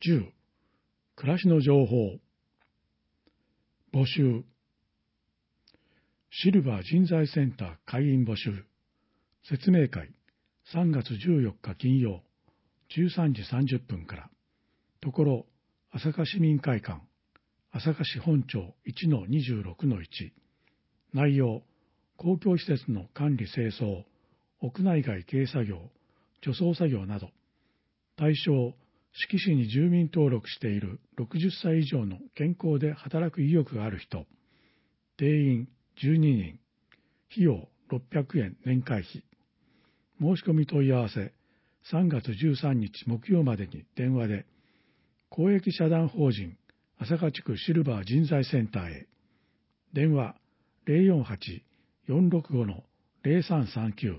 10、暮らしの情報。募集。シルバー人材センター会員募集。説明会、3月14日金曜、13時30分から。ところ、朝霞市民会館、朝霞市本町 1-26-1。内容、公共施設の管理清掃、屋内外軽作業、除草作業など。対象、志木市に住民登録している60歳以上の健康で働く意欲がある人。定員12人。費用600円年会費。申し込み問い合わせ、3月13日木曜までに電話で、公益社団法人朝霞地区シルバー人材センターへ。電話 048-465-0339。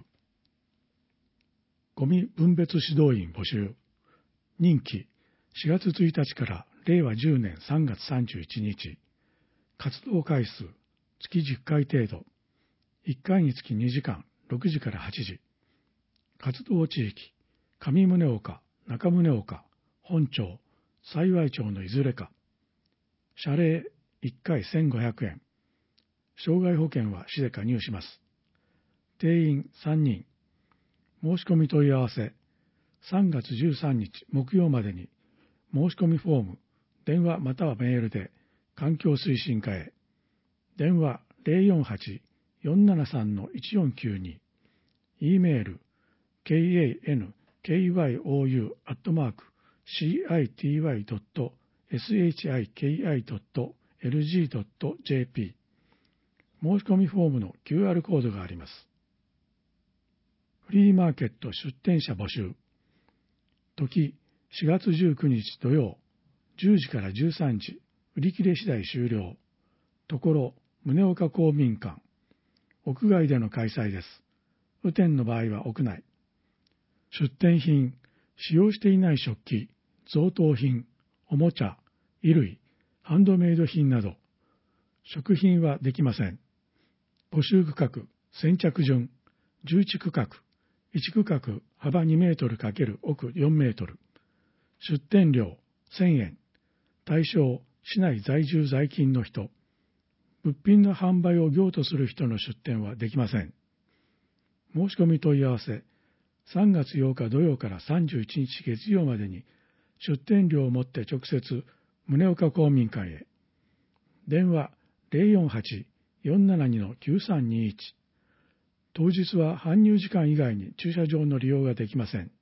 ゴミ分別指導員募集。任期4月1日から令和10年3月31日。活動回数月10回程度。1回につき2時間、6時から8時。活動地域、上宗岡、中宗岡、本町、幸町のいずれか。謝礼1回1500円。障害保険は市で加入します。定員3人。申し込み問い合わせ、3月13日木曜までに、申し込みフォーム、電話またはメールで、環境推進課へ。電話 048-473-1492。E メール、kanky.city.shiki.lg.jp。申し込みフォームの QR コードがあります。フリーマーケット出店者募集。時4月19日土曜、10時から13時、売り切れ次第終了。ところ、宗岡公民館。屋外での開催です。雨天の場合は屋内。出店品、使用していない食器、贈答品、おもちゃ、衣類、ハンドメイド品など、食品はできません。募集区画、先着順、11区画、1区画幅2メートル×奥4メートル。出店料1000円。対象、市内在住在勤の人。物品の販売を業とする人の出店はできません。申し込み問い合わせ、3月8日土曜から31日月曜までに、出店料を持って直接、宗岡公民館へ。電話048-472-9321。当日は搬入時間以外に駐車場の利用ができません。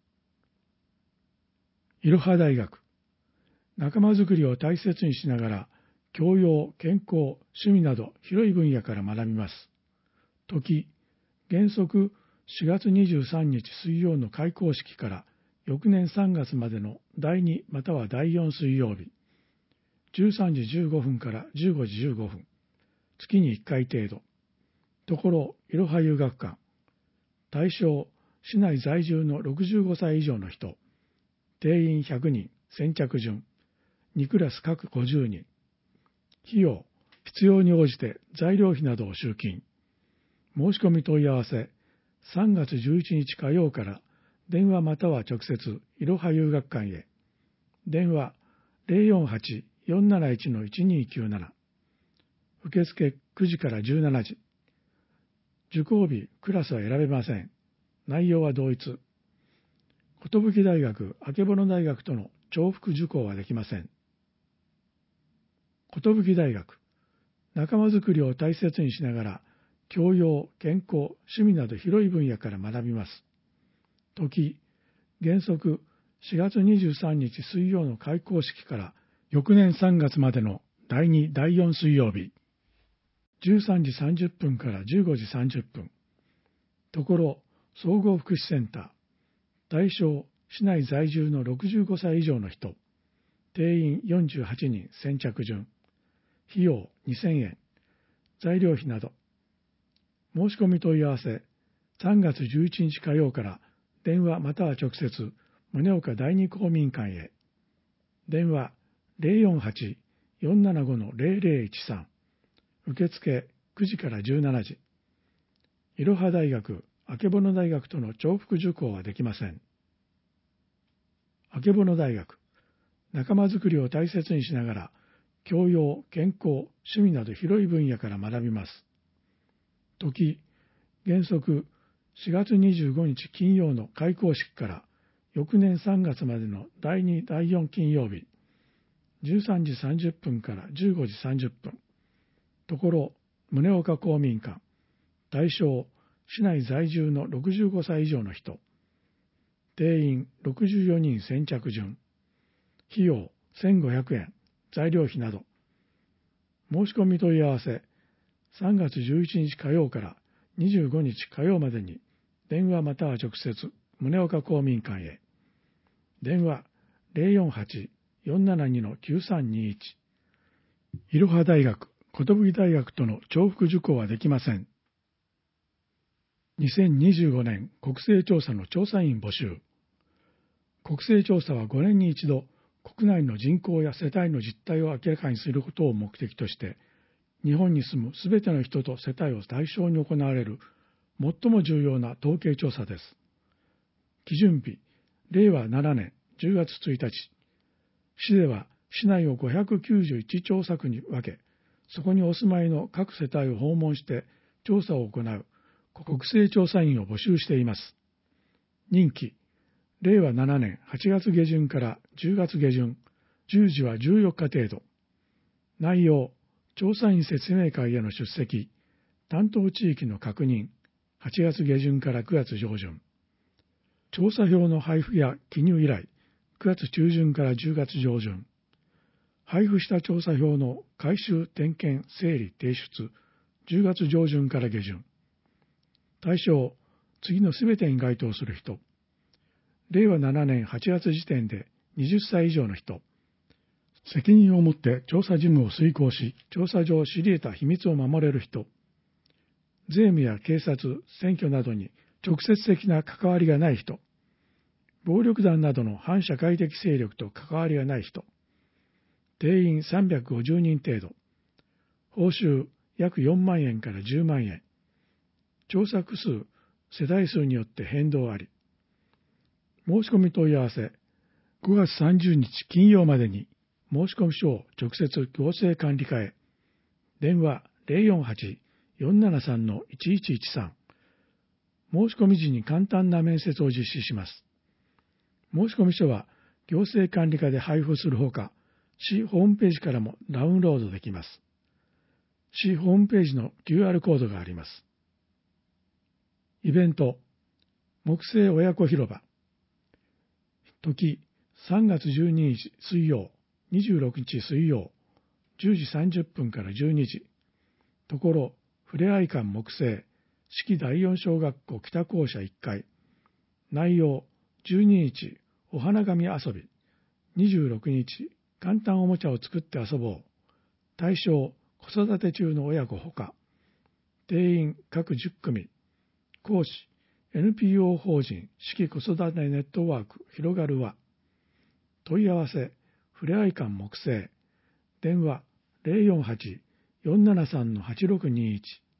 いろは大学。仲間づくりを大切にしながら、教養、健康、趣味など広い分野から学びます。時、原則4月23日水曜の開校式から翌年3月までの第2または第4水曜日。13時15分から15時15分。月に1回程度。ところ、いろは遊学館。対象、市内在住の65歳以上の人。定員100人、先着順。2クラス各50人。費用、必要に応じて材料費などを集金。申し込み問い合わせ、3月11日火曜から電話または直接、いろは遊学館へ。電話048-471-1297。受付9時から17時。受講日、クラスは選べません。内容は同一。寿大学、曙大学との重複受講はできません。寿大学、仲間づくりを大切にしながら、教養、健康、趣味など広い分野から学びます。時、原則4月23日水曜の開校式から翌年3月までの第2、第4水曜日。13時30分から15時30分。ところ、総合福祉センター。対象、市内在住の65歳以上の人。定員48人、先着順。費用2000円。材料費など。申し込み問い合わせ、3月11日火曜から電話または直接、宗岡第二公民館へ。電話048-475-0013。受付9時から17時。いろは大学、曙大学との重複受講はできません。曙大学、 仲間づくりを大切にしながら、教養、健康、趣味など広い分野から学びます。時、原則4月25日金曜の開講式から翌年3月までの第2、第4金曜日、13時30分から15時30分、ところ、宗岡公民館、対象、市内在住の65歳以上の人、定員64人先着順、費用1500円、材料費など、申し込み問い合わせ、3月11日火曜から25日火曜までに、電話または直接、宗岡公民館へ。電話048-472-9321。いろは大学、寿大学との重複受講はできません。2025年国勢調査の調査員募集。国勢調査は5年に一度、国内の人口や世帯の実態を明らかにすることを目的として、日本に住むすべての人と世帯を対象に行われる最も重要な統計調査です。基準日、令和7年10月1日。市では市内を591調査区に分け、そこにお住まいの各世帯を訪問して調査を行う国勢調査員を募集しています。任期、令和7年8月下旬から10月下旬、従事は14日程度。内容、調査員説明会への出席、担当地域の確認、8月下旬から9月上旬。調査票の配布や記入依頼、9月中旬から10月上旬。配布した調査票の回収、点検、整理、提出、10月上旬から下旬。対象、次のすべてに該当する人。令和7年8月時点で20歳以上の人。責任を持って調査事務を遂行し、調査上知り得た秘密を守れる人。税務や警察、選挙などに直接的な関わりがない人。暴力団などの反社会的勢力と関わりがない人。定員350人程度。報酬約4万円から10万円。調査区数、世代数によって変動あり。申し込み問い合わせ、5月30日金曜までに申込書を直接行政管理課へ。電話048-473-1113。申し込み時に簡単な面接を実施します。申込書は行政管理課で配布するほか、市ホームページからもダウンロードできます。市ホームページの QR コードがあります。イベント、木星親子広場。時、3月12日水曜、26日水曜、10時30分から12時。ところ、ふれあい館木星、式第4小学校北校舎1階。内容、12日、お花紙遊び。26日、簡単おもちゃを作って遊ぼう。対象、子育て中の親子ほか。定員各10組。講師、NPO 法人式子育てネットワーク広がるは。問い合わせ、ふれあい館木星。電話048-473-8621。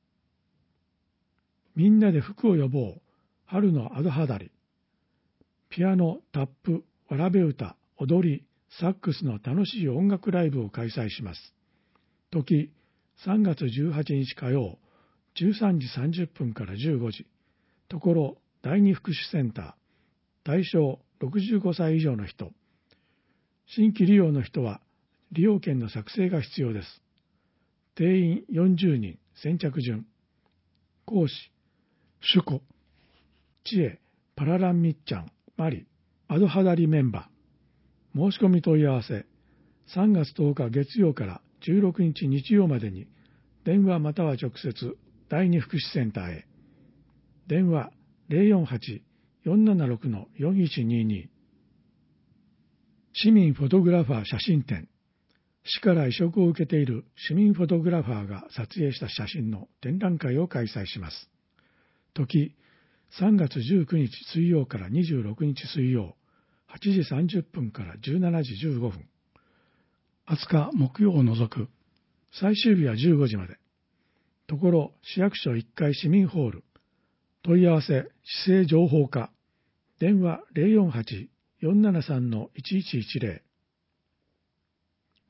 みんなで服を呼ぼう。春のアドハダリ。ピアノ、タップ、わらべ歌、踊り、サックスの楽しい音楽ライブを開催します。時、3月18日火曜、13時30分から15時。ところ、第二福祉センター。対象、65歳以上の人。新規利用の人は、利用券の作成が必要です。定員40人、先着順。講師、シュコ、チエ、パラランミッチャン、マリ、アドハダリメンバー。申し込み問い合わせ、3月10日月曜から16日日曜までに、電話または直接、第二福祉センターへ。電話048-476-4122。市民フォトグラファー写真展。市から委嘱を受けている市民フォトグラファーが撮影した写真の展覧会を開催します。時、3月19日水曜から26日水曜、8時30分から17時15分。20日木曜を除く。最終日は15時まで。ところ、市役所1階市民ホール。問い合わせ、市政情報課。電話048-473-1110。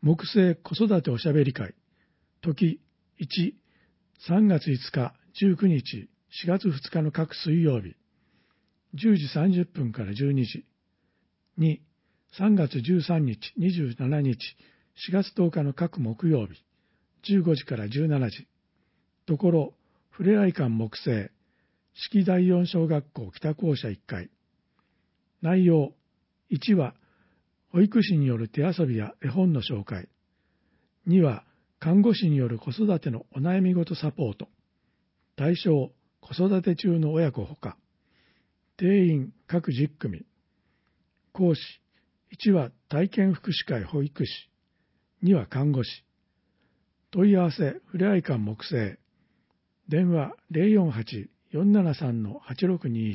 木星子育ておしゃべり会、時1、3月5日、19日、4月2日の各水曜日、10時30分から12時。2、3月13日、27日、4月10日の各木曜日、15時から17時。ところ、ふれあい館木星、式第四小学校北校舎1階。内容、1は、保育士による手遊びや絵本の紹介。2は、看護師による子育てのお悩みごとサポート。対象、子育て中の親子ほか。定員各10組。講師、1は体験福祉会保育士。2は看護師。問い合わせ、ふれあい館木星。電話 048-473-8621。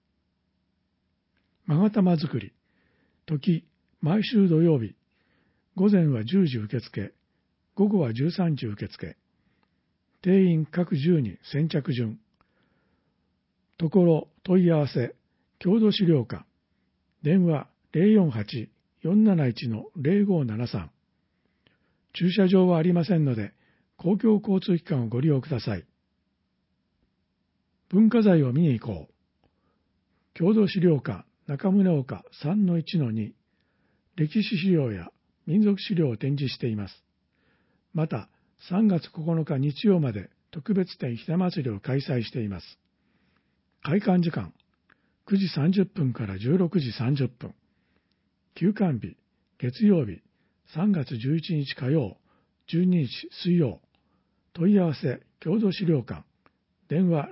勾玉作り。時、毎週土曜日。午前は10時受付。午後は13時受付。定員各10人先着順。ところ、問い合わせ、郷土資料館。電話 048-471-0573。駐車場はありませんので、公共交通機関をご利用ください。文化財を見に行こう。郷土資料館中宗岡 3-1-2。歴史資料や民族資料を展示しています。また、3月9日日曜まで特別展ひな祭りを開催しています。開館時間、9時30分から16時30分。休館日、月曜日、3月11日火曜、12日水曜。問い合わせ、郷土資料館。電話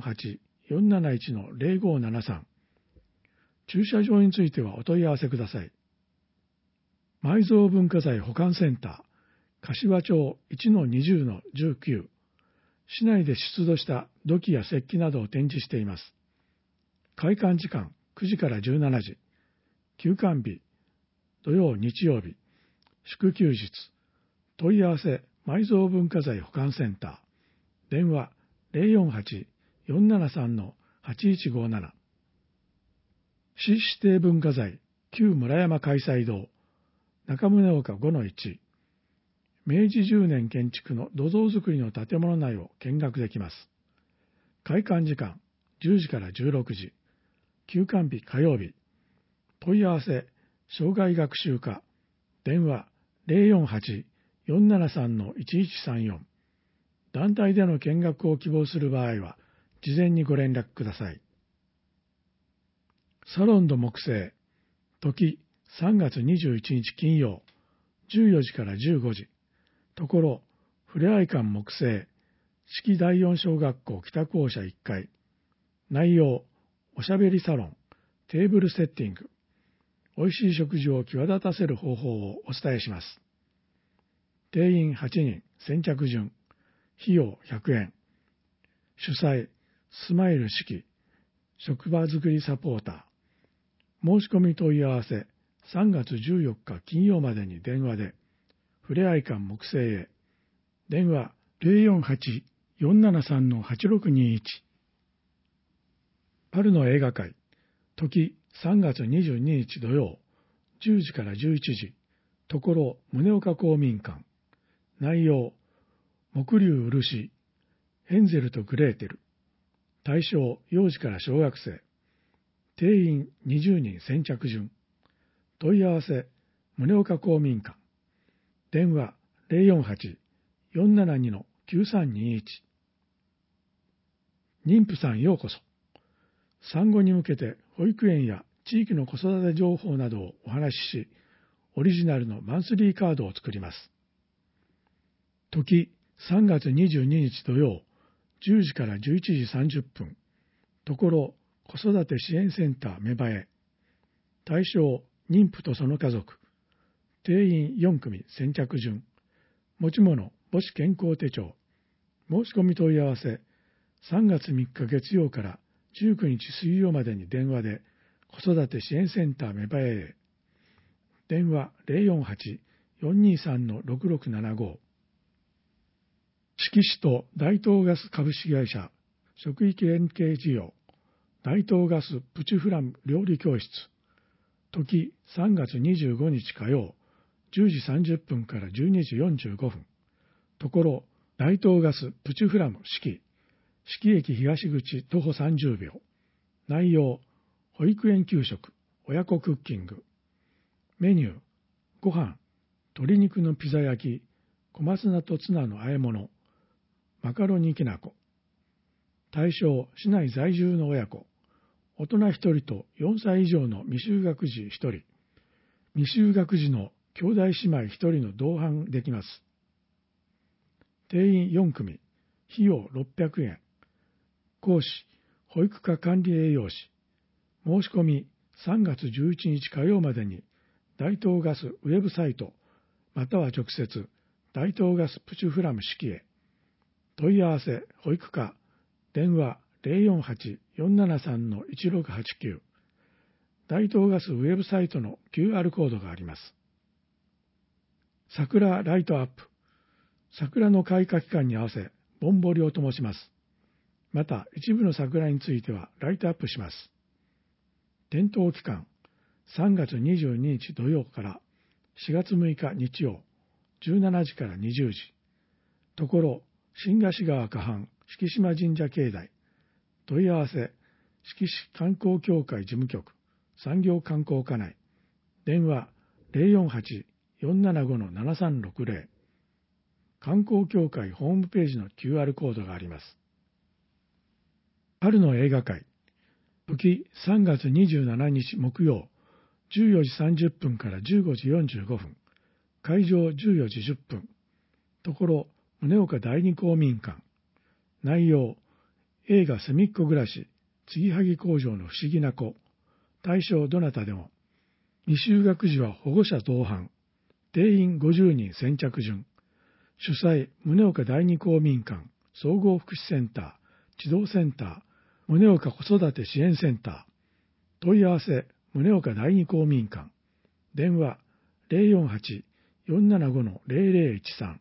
048-471-0573。駐車場についてはお問い合わせください。埋蔵文化財保管センター、柏町 1-20-19。市内で出土した土器や石器などを展示しています。開館時間9時から17時。休館日、土曜日曜日。祝休日。問い合わせ、埋蔵文化財保管センター。電話 048-473-8157。市指定文化財、旧村山開催堂。中宗岡 5-1。明治10年建築の土蔵造りの建物内を見学できます。開館時間10時から16時。休館日火曜日。問い合わせ、障害学習課。電話 048-473-1134。団体での見学を希望する場合は、事前にご連絡ください。サロンド木星。時、3月21日金曜、14時から15時。ところ、ふれあい館木星。式第四小学校北校舎1階。内容、おしゃべりサロン、テーブルセッティング。おいしい食事を際立たせる方法をお伝えします。定員8人、先着順。費用100円。主催、スマイル式、職場づくりサポーター。申し込み問い合わせ、3月14日金曜までに電話で、ふれあい館木星へ。電話 048-473-8621。春の映画会。時3月22日土曜、10時から11時。ところ、宗岡公民館。内容、木竜漆、ヘンゼルとグレーテル。対象、幼児から小学生。定員20人先着順。問い合わせ、宗岡公民館。電話 048-472-9321。妊婦さんようこそ。産後に向けて保育園や地域の子育て情報などをお話しし、オリジナルのマンスリーカードを作ります。時3月22日土曜、10時から11時30分。ところ、子育て支援センター芽生え。対象、妊婦とその家族。定員4組先着順。持ち物、母子健康手帳。申し込み問い合わせ、3月3日月曜から19日水曜までに電話で、子育て支援センター芽生えへ。電話 048-423-6675。敷地と大東ガス株式会社職域連携事業大東ガスプチフラム料理教室。時3月25日火曜、 10時30分から12時45分。ところ、大東ガスプチュフラム四季駅東口徒歩30秒。内容、保育園給食、親子クッキング。メニュー、ご飯、鶏肉のピザ焼き、小松菜とツナの和え物、マカロニきなこ。対象、市内在住の親子。大人1人と4歳以上の未就学児1人。未就学児の兄弟姉妹1人の同伴できます。定員4組。費用600円。講師、保育課管理栄養士。申し込み3月11日火曜までに大東ガスウェブサイトまたは直接大東ガスプチュフラム四季へ。問い合わせ保育課電話 048-473-1689 大東ガスウェブサイトの QR コードがあります。桜ライトアップ。桜の開花期間に合わせぼんぼりを灯します。また一部の桜についてはライトアップします。点灯期間3月22日土曜から4月6日日曜17時から20時。ところ、新河岸川河畔敷島神社境内。問い合わせ、敷市観光協会事務局、産業観光課内。電話 048-475-7360。観光協会ホームページの QR コードがあります。春の映画会。時3月27日木曜、14時30分から15時45分。会場14時10分。ところ、宗岡第二公民館。内容、映画すみっこ暮らし、継ぎはぎ工場の不思議な子。対象どなたでも。未就学児は保護者同伴。定員50人先着順。主催、宗岡第二公民館、総合福祉センター、児童センター、宗岡子育て支援センター。問い合わせ、宗岡第二公民館。電話、048-475-0013。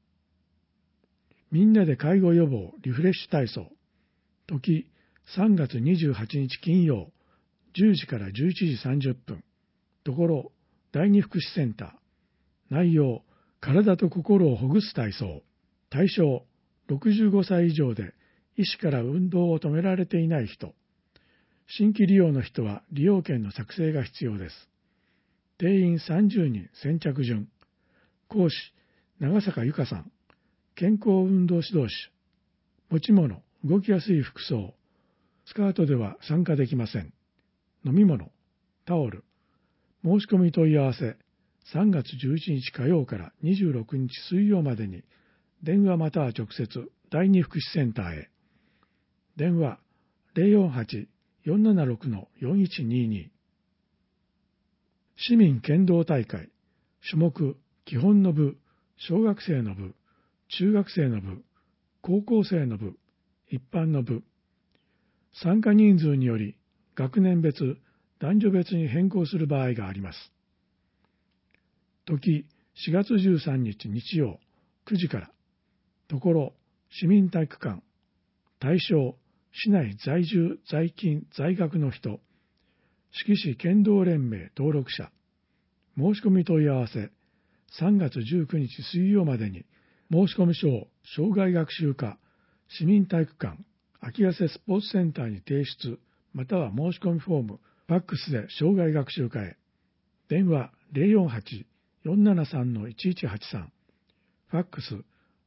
みんなで介護予防リフレッシュ体操。時3月28日金曜10時から11時30分。ところ第二福祉センター。内容、体と心をほぐす体操。対象、65歳以上で医師から運動を止められていない人。新規利用の人は利用券の作成が必要です。定員30人先着順。講師、長坂由香さん。健康運動指導士。持ち物、動きやすい服装。スカートでは参加できません。飲み物、タオル。申し込み問い合わせ、3月11日火曜から26日水曜までに、電話または直接、第二福祉センターへ。電話、048-476-4122。市民剣道大会。種目、基本の部、小学生の部、中学生の部、高校生の部、一般の部。参加人数により学年別、男女別に変更する場合があります。時4月13日日曜9時から。ところ、市民体育館。対象、市内在住在勤在学の人。志木市剣道連盟登録者。申し込み問い合わせ、3月19日水曜までに申込書を障害学習課市民体育館秋ヶ瀬スポーツセンターに提出または申し込みフォームファックスで障害学習課へ。電話 048-473-1183 ファックス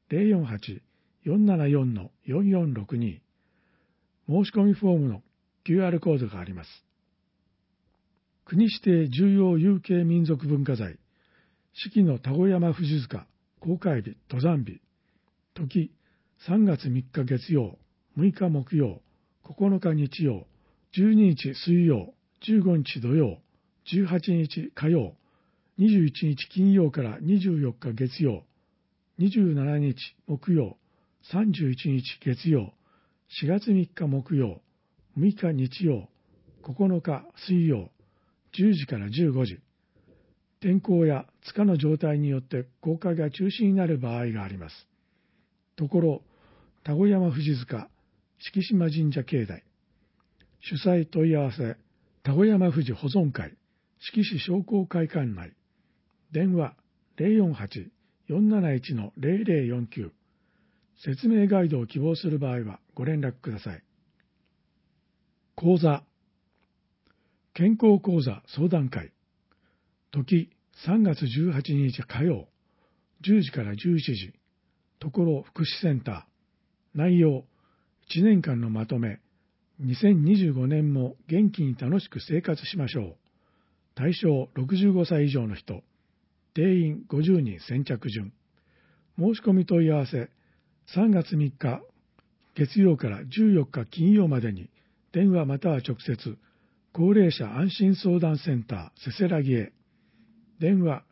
048-474-4462。申し込みフォームの QR コードがあります。国指定重要有形民族文化財四季の田子山富士塚公開日登山日。時3月3日月曜6日木曜9日日曜12日水曜15日土曜18日火曜21日金曜から24日月曜27日木曜31日月曜4月3日木曜6日日曜9日水曜10時から15時。天候や塚の状態によって公開が中止になる場合があります。ところ、田子山富士塚敷島神社境内。主催問い合わせ、田子山富士保存会敷市商工会館内。電話 048-471-0049。説明ガイドを希望する場合はご連絡ください。講座。健康講座相談会。時3月18日火曜、10時から11時。ところ福祉センター。内容、1年間のまとめ。2025年も元気に楽しく生活しましょう。対象65歳以上の人。定員50人先着順。申し込み問い合わせ、3月3日月曜から14日金曜までに電話または直接、高齢者安心相談センターせせらぎへ。電話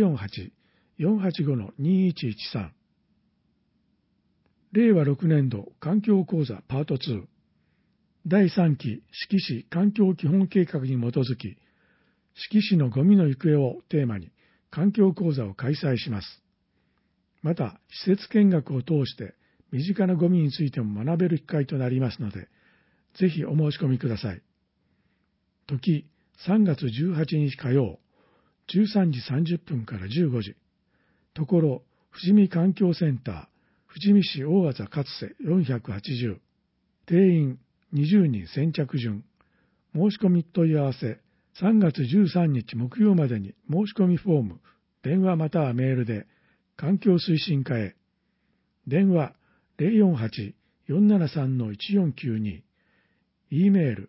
048-485-2113。令和6年度環境講座パート2。第3期志木市環境基本計画に基づき、志木市のゴミの行方をテーマに環境講座を開催します。また、施設見学を通して身近なゴミについても学べる機会となりますので、ぜひお申し込みください。時、3月18日火曜、13時30分から15時。ところ、富士見環境センター、富士見市大技勝瀬480。定員20人先着順。申し込み問い合わせ、3月13日木曜までに申し込みフォーム、電話またはメールで、環境推進課へ。電話048-473-1492。E メール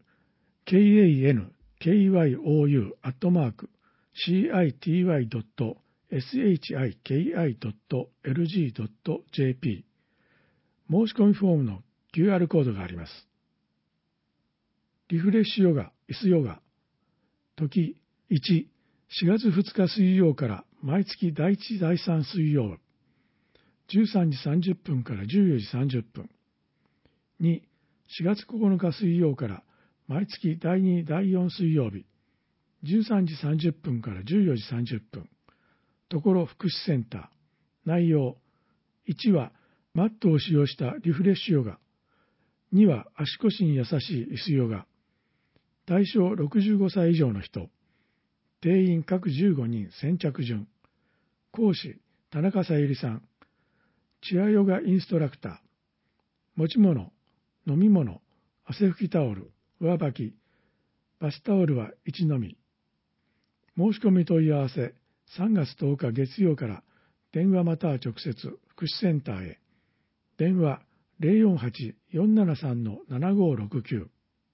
kankyou@city.shiki.lg.jp。 申し込みフォームの QR コードがあります。リフレッシュヨガ、椅子ヨガ。時1、4月2日水曜から毎月第1、第3水曜、13時30分から14時30分。2、4月9日水曜から毎月第2、第4水曜日、13時30分から14時30分。ところ福祉センター。内容、1はマットを使用したリフレッシュヨガ。2は足腰に優しい椅子ヨガ。対象65歳以上の人。定員各15人先着順。講師、田中さゆりさん。チアヨガインストラクター。持ち物、飲み物、汗拭きタオル、上履き、バスタオルは1のみ。申し込み問い合わせ、3月10日月曜から電話または直接福祉センターへ。電話048-473-7569。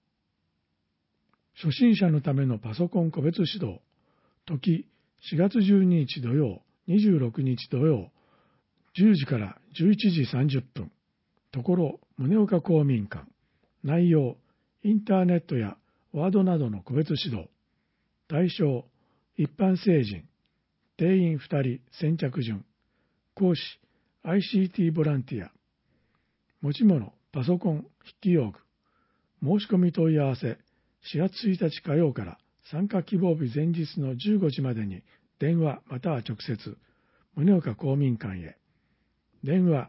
初心者のためのパソコン個別指導。時4月12日土曜、26日土曜、10時から11時30分。ところ宗岡公民館。内容、インターネットやワードなどの個別指導。対象、一般成人。定員2人先着順。講師、ICT ボランティア。持ち物、パソコン、筆記用具。申し込み問い合わせ、4月1日火曜から参加希望日前日の15時までに電話または直接、宗岡公民館へ。電話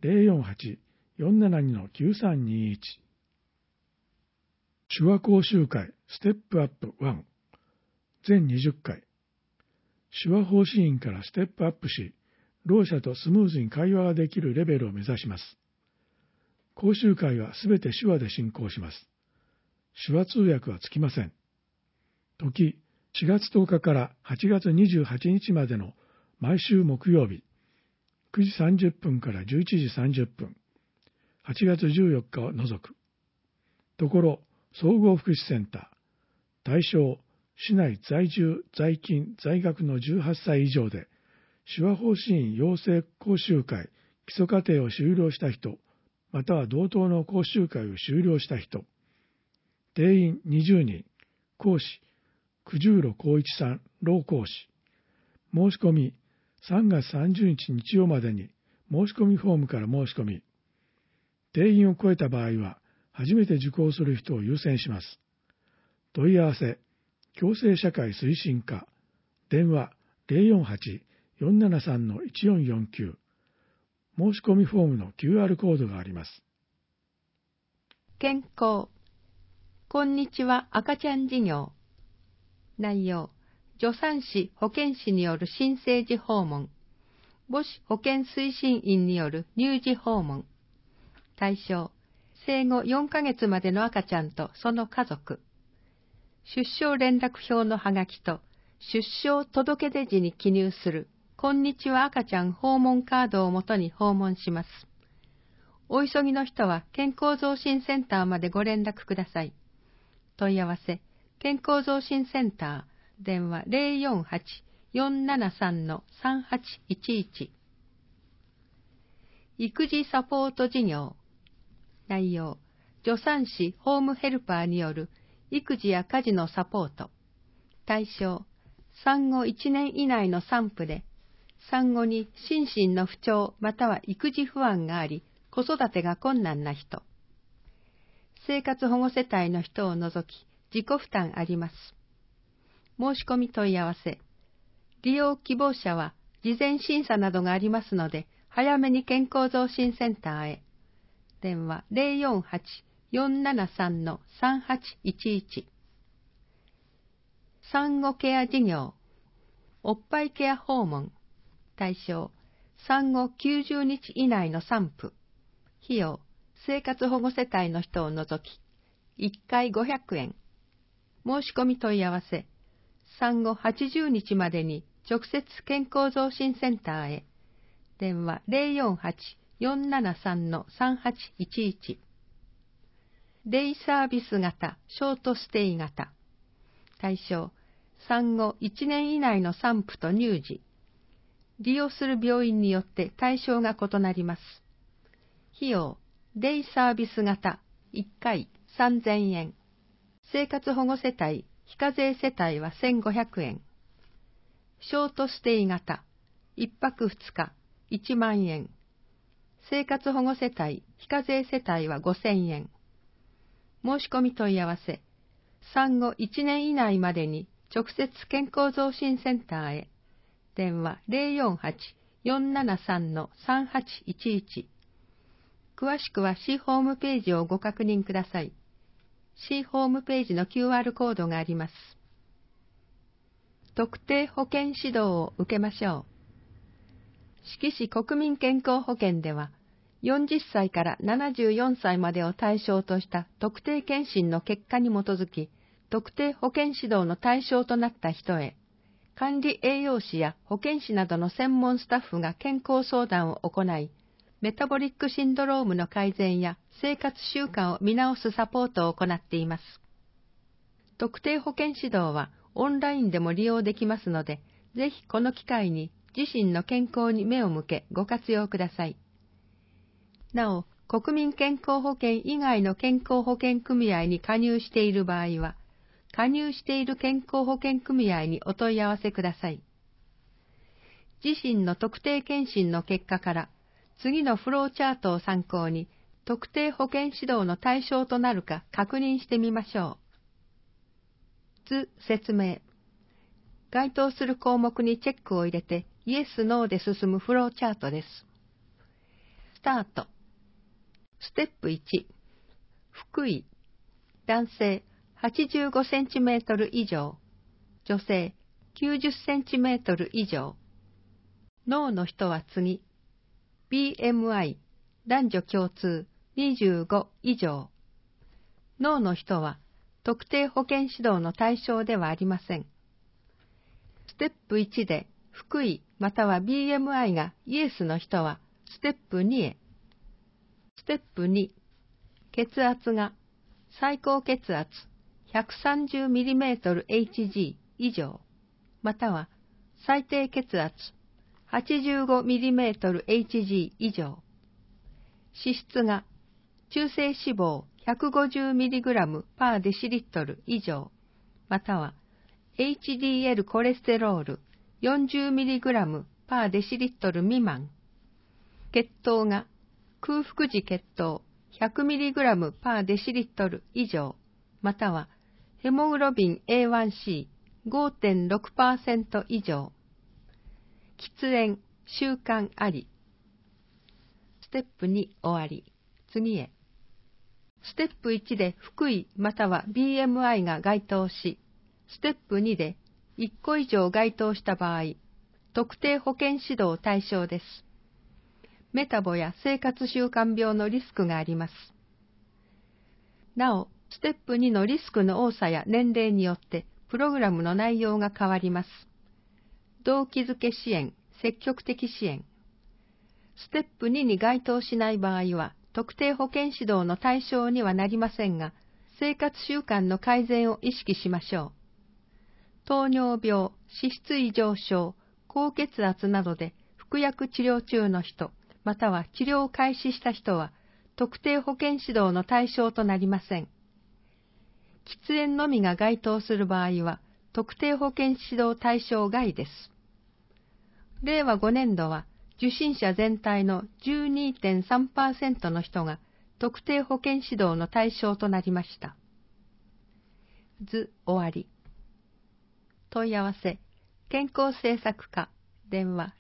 048-472-9321。手話講習会ステップアップ1。全20回。手話奉仕員からステップアップし、ろう者とスムーズに会話ができるレベルを目指します。講習会はすべて手話で進行します。手話通訳はつきません。時、4月10日から8月28日までの毎週木曜日、9時30分から11時30分、8月14日を除く。ところ、総合福祉センター。対象、市内在住、在勤、在学の18歳以上で、手話奉仕員養成講習会、基礎課程を修了した人、または同等の講習会を修了した人。定員20人。講師、九十路光一さん、老講師。申し込み、3月30日日曜までに申し込みフォームから申し込み。定員を超えた場合は、初めて受講する人を優先します。問い合わせ、共生社会推進課。電話048-473-1449。申し込みフォームの QR コードがあります。 健康。こんにちは赤ちゃん事業。内容、 助産師保健師による新生児訪問、母子保健推進員による乳児訪問。対象、生後4ヶ月までの赤ちゃんとその家族。出生連絡票のハガキと出生届出時に記入するこんにちは赤ちゃん訪問カードをもとに訪問します。お急ぎの人は健康増進センターまでご連絡ください。問い合わせ、健康増進センター、電話 048-473-3811。育児サポート事業。内容、助産師ホームヘルパーによる育児や家事のサポート。対象、産後1年以内の産婦で、産後に心身の不調または育児不安があり、子育てが困難な人。生活保護世帯の人を除き、自己負担あります。申し込み問い合わせ。利用希望者は事前審査などがありますので、早めに健康増進センターへ。電話 048-473-3811。産後ケア事業。おっぱいケア訪問。対象、産後90日以内の産婦。費用、生活保護世帯の人を除き、1回500円。申し込み問い合わせ。産後80日までに直接健康増進センターへ。電話 048-473-3811。デイサービス型、ショートステイ型。対象、産後1年以内の産婦と乳児。利用する病院によって対象が異なります。費用、デイサービス型、1回3000円。生活保護世帯、非課税世帯は1500円。ショートステイ型、1泊2日、1万円。生活保護世帯、非課税世帯は5000円。申し込み問い合わせ。産後1年以内までに直接健康増進センターへ。電話 048-473-3811。詳しくは C ホームページをご確認ください。C ホームページの QR コードがあります。特定保険指導を受けましょう。志木市国民健康保険では、40歳から74歳までを対象とした特定健診の結果に基づき、特定保健指導の対象となった人へ、管理栄養士や保健師などの専門スタッフが健康相談を行い、メタボリックシンドロームの改善や生活習慣を見直すサポートを行っています。特定保健指導はオンラインでも利用できますので、ぜひこの機会に自身の健康に目を向けご活用ください。なお、国民健康保険以外の健康保険組合に加入している場合は、加入している健康保険組合にお問い合わせください。自身の特定健診の結果から、次のフローチャートを参考に、特定保険指導の対象となるか確認してみましょう。図説明。該当する項目にチェックを入れて、イエス・ノーで進むフローチャートです。スタート。ステップ1。腹囲。男性85センチメートル以上。女性90センチメートル以上。脳の人は次。BMI、男女共通25以上。脳の人は特定保険指導の対象ではありません。ステップ1で腹囲または BMI がイエスの人はステップ2へ。ステップ2、血圧が最高血圧 130mmHg 以上、または最低血圧 85mmHg 以上。脂質が中性脂肪 150mg パーデシリットル以上、または HDL コレステロール 40mg パーデシリットル未満。血糖が空腹時血糖 100mg パーデシリットル以上、またはヘモグロビン A1C5.6% 以上。喫煙、習慣あり。ステップ2終わり。次へ。ステップ1で腹囲または BMI が該当し、ステップ2で 1個以上該当した場合、特定保健指導対象です。メタボや生活習慣病のリスクがあります。なお、ステップ2のリスクの多さや年齢によってプログラムの内容が変わります。動機づけ支援、積極的支援。ステップ2に該当しない場合は、特定保健指導の対象にはなりませんが、生活習慣の改善を意識しましょう。糖尿病、脂質異常症、高血圧などで服薬治療中の人、または治療を開始した人は、特定保健指導の対象となりません。喫煙のみが該当する場合は、特定保健指導対象外です。令和5年度は、受診者全体の 12.3% の人が特定保健指導の対象となりました。図終わり。問い合わせ、健康政策課、電話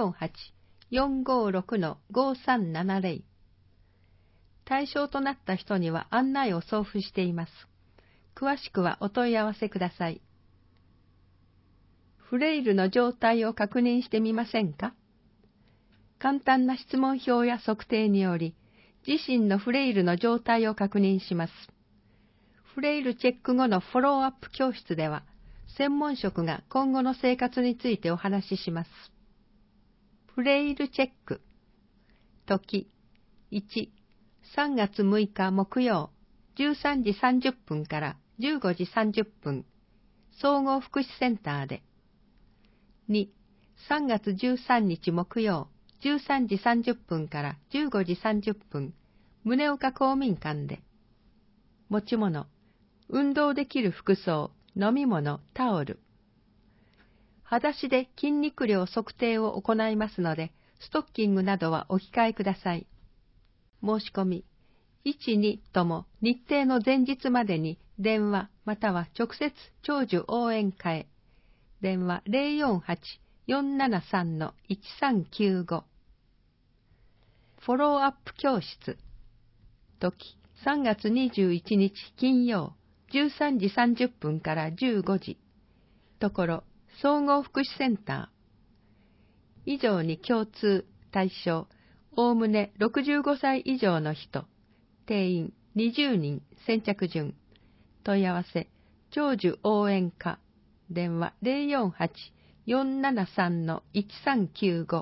048-456-5370。対象となった人には案内を送付しています。詳しくはお問い合わせください。フレイルの状態を確認してみませんか？簡単な質問票や測定により、自身のフレイルの状態を確認します。フレイルチェック後のフォローアップ教室では、専門職が今後の生活についてお話しします。フレイルチェック。時、1、3月6日木曜、13時30分から15時30分、総合福祉センターで。2、3月13日木曜、13時30分から15時30分、宗岡公民館で。持ち物、運動できる服装、飲み物、タオル。裸足で筋肉量測定を行いますので、ストッキングなどはお控えください。申し込み、1、2とも日程の前日までに電話または直接長寿応援課へ。電話 048-473-1395。フォローアップ教室。時、3月21日金曜、13時30分から15時。ところ、総合福祉センター。以上に共通、対象、おおむね65歳以上の人。定員20人、先着順。問い合わせ、長寿応援課。電話 048-473-1395。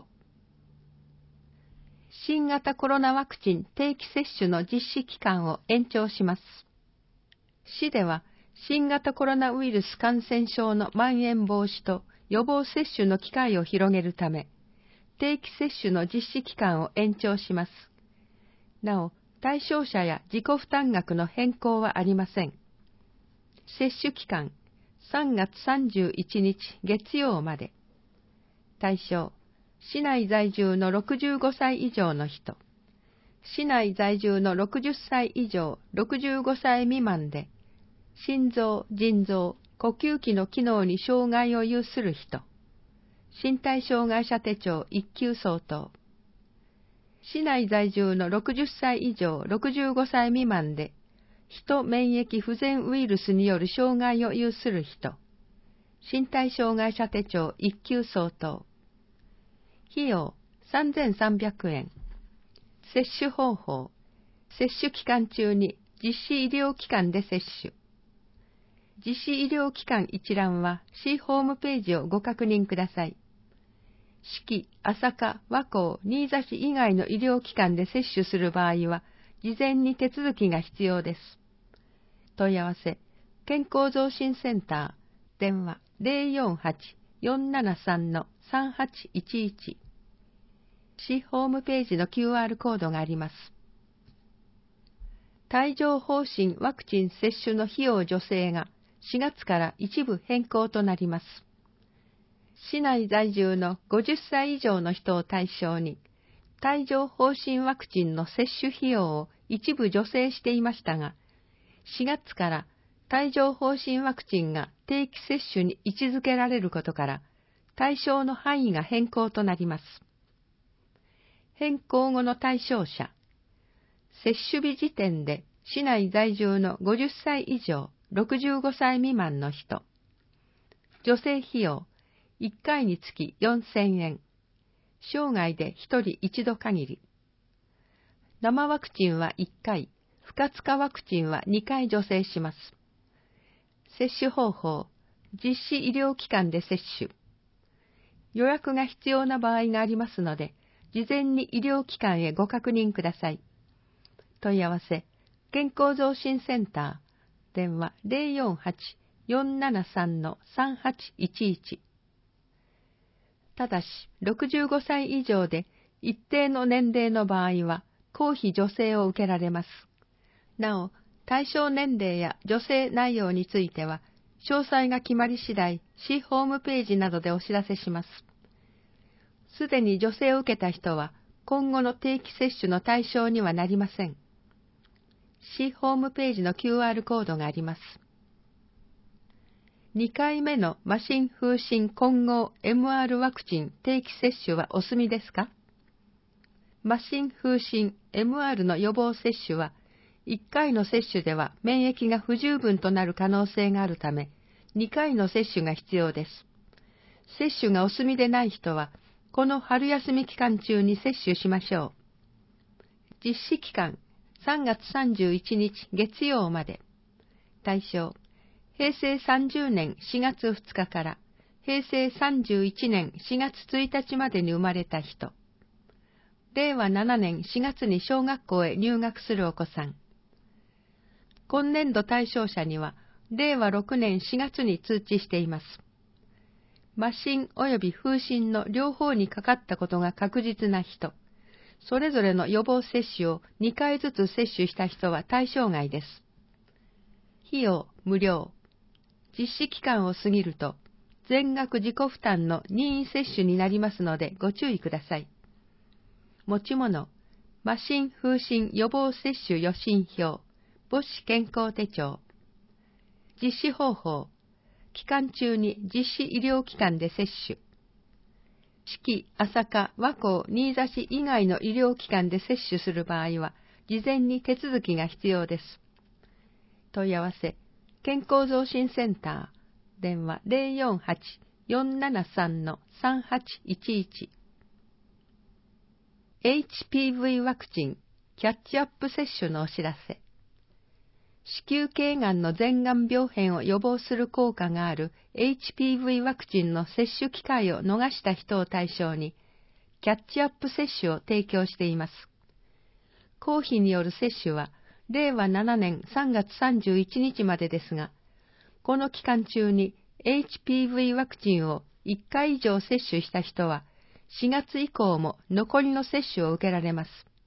新型コロナワクチン定期接種の実施期間を延長します。市では、新型コロナウイルス感染症の蔓延防止と予防接種の機会を広げるため、定期接種の実施期間を延長します。なお、対象者や自己負担額の変更はありません。接種期間、3月31日月曜まで。対象、市内在住の65歳以上の人。市内在住の60歳以上65歳未満で、心臓、腎臓、呼吸器の機能に障害を有する人。身体障害者手帳1級相当。市内在住の60歳以上65歳未満で、人免疫不全ウイルスによる障害を有する人。身体障害者手帳1級相当。費用3300円。接種方法。接種期間中に実施医療機関で接種。実施医療機関一覧は市ホームページをご確認ください。志木、朝霞、和光、新座市以外の医療機関で接種する場合は、事前に手続きが必要です。問い合わせ、健康増進センター、電話 048-473-3811。市ホームページの QR コードがあります。帯状疱疹ワクチン接種の費用助成が4月から一部変更となります。市内在住の50歳以上の人を対象に、帯状疱疹ワクチンの接種費用を一部助成していましたが、4月から帯状疱疹ワクチンが定期接種に位置づけられることから、対象の範囲が変更となります。変更後の対象者、接種日時点で市内在住の50歳以上65歳未満の人、 助成費用、1回につき4000円。生涯で1人1度限り。生ワクチンは1回、不活化ワクチンは2回助成します。接種方法、実施医療機関で接種。予約が必要な場合がありますので、事前に医療機関へご確認ください。問い合わせ、健康増進センター、電話 048-473-3811。ただし、65歳以上で一定の年齢の場合は、公費助成を受けられます。なお、対象年齢や助成内容については、詳細が決まり次第、市ホームページなどでお知らせします。すでに助成を受けた人は、今後の定期接種の対象にはなりません。市ホームページの QR コードがあります。2回目の麻疹風疹混合 MR ワクチン定期接種はお済みですか？麻疹風疹 MR の予防接種は、1回の接種では免疫が不十分となる可能性があるため、2回の接種が必要です。接種がお済みでない人は、この春休み期間中に接種しましょう。実施期間、3月31日月曜まで。対象、平成30年4月2日から平成31年4月1日までに生まれた人。令和7年4月に小学校へ入学するお子さん。今年度対象者には、令和6年4月に通知しています。麻疹及び風疹の両方にかかったことが確実な人、それぞれの予防接種を2回ずつ接種した人は対象外です。費用無料。実施期間を過ぎると、全額自己負担の任意接種になりますのでご注意ください。持ち物、麻疹風疹予防接種予診票、母子健康手帳。実施方法、期間中に実施医療機関で接種。四季、朝霞、和光、新座市以外の医療機関で接種する場合は、事前に手続きが必要です。問い合わせ、健康増進センター、電話 048-473-3811。HPV ワクチン、キャッチアップ接種のお知らせ。子宮頸がんの前がん病変を予防する効果がある HPV ワクチンの接種機会を逃した人を対象に、キャッチアップ接種を提供しています。公費による接種は、令和7年3月31日までですが、この期間中に HPV ワクチンを1回以上接種した人は、4月以降も残りの接種を受けられます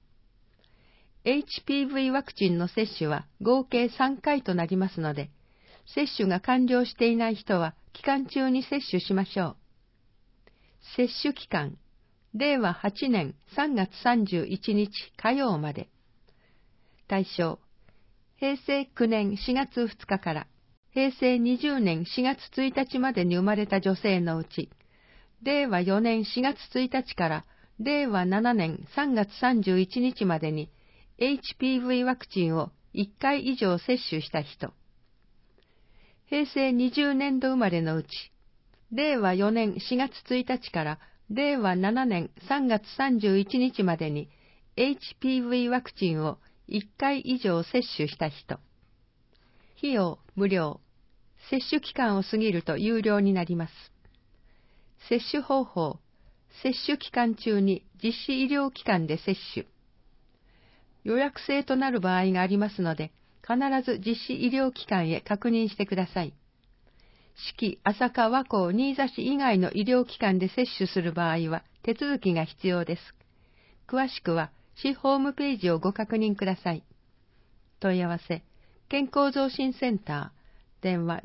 。HPV ワクチンの接種は合計3回となりますので、接種が完了していない人は期間中に接種しましょう。接種期間、令和8年3月31日火曜まで。対象、平成9年4月2日から平成20年4月1日までに生まれた女性のうち、令和4年4月1日から令和7年3月31日までにHPV ワクチンを1回以上接種した人。平成20年度生まれのうち、令和4年4月1日から令和7年3月31日までに HPV ワクチンを1回以上接種した人。費用無料。接種期間を過ぎると有料になります。接種方法、接種期間中に実施医療機関で接種。予約制となる場合がありますので、必ず実施医療機関へ確認してください。四季、朝霞、和光、新座市以外の医療機関で接種する場合は手続きが必要です。詳しくは市ホームページをご確認ください。問い合わせ、健康増進センター、電話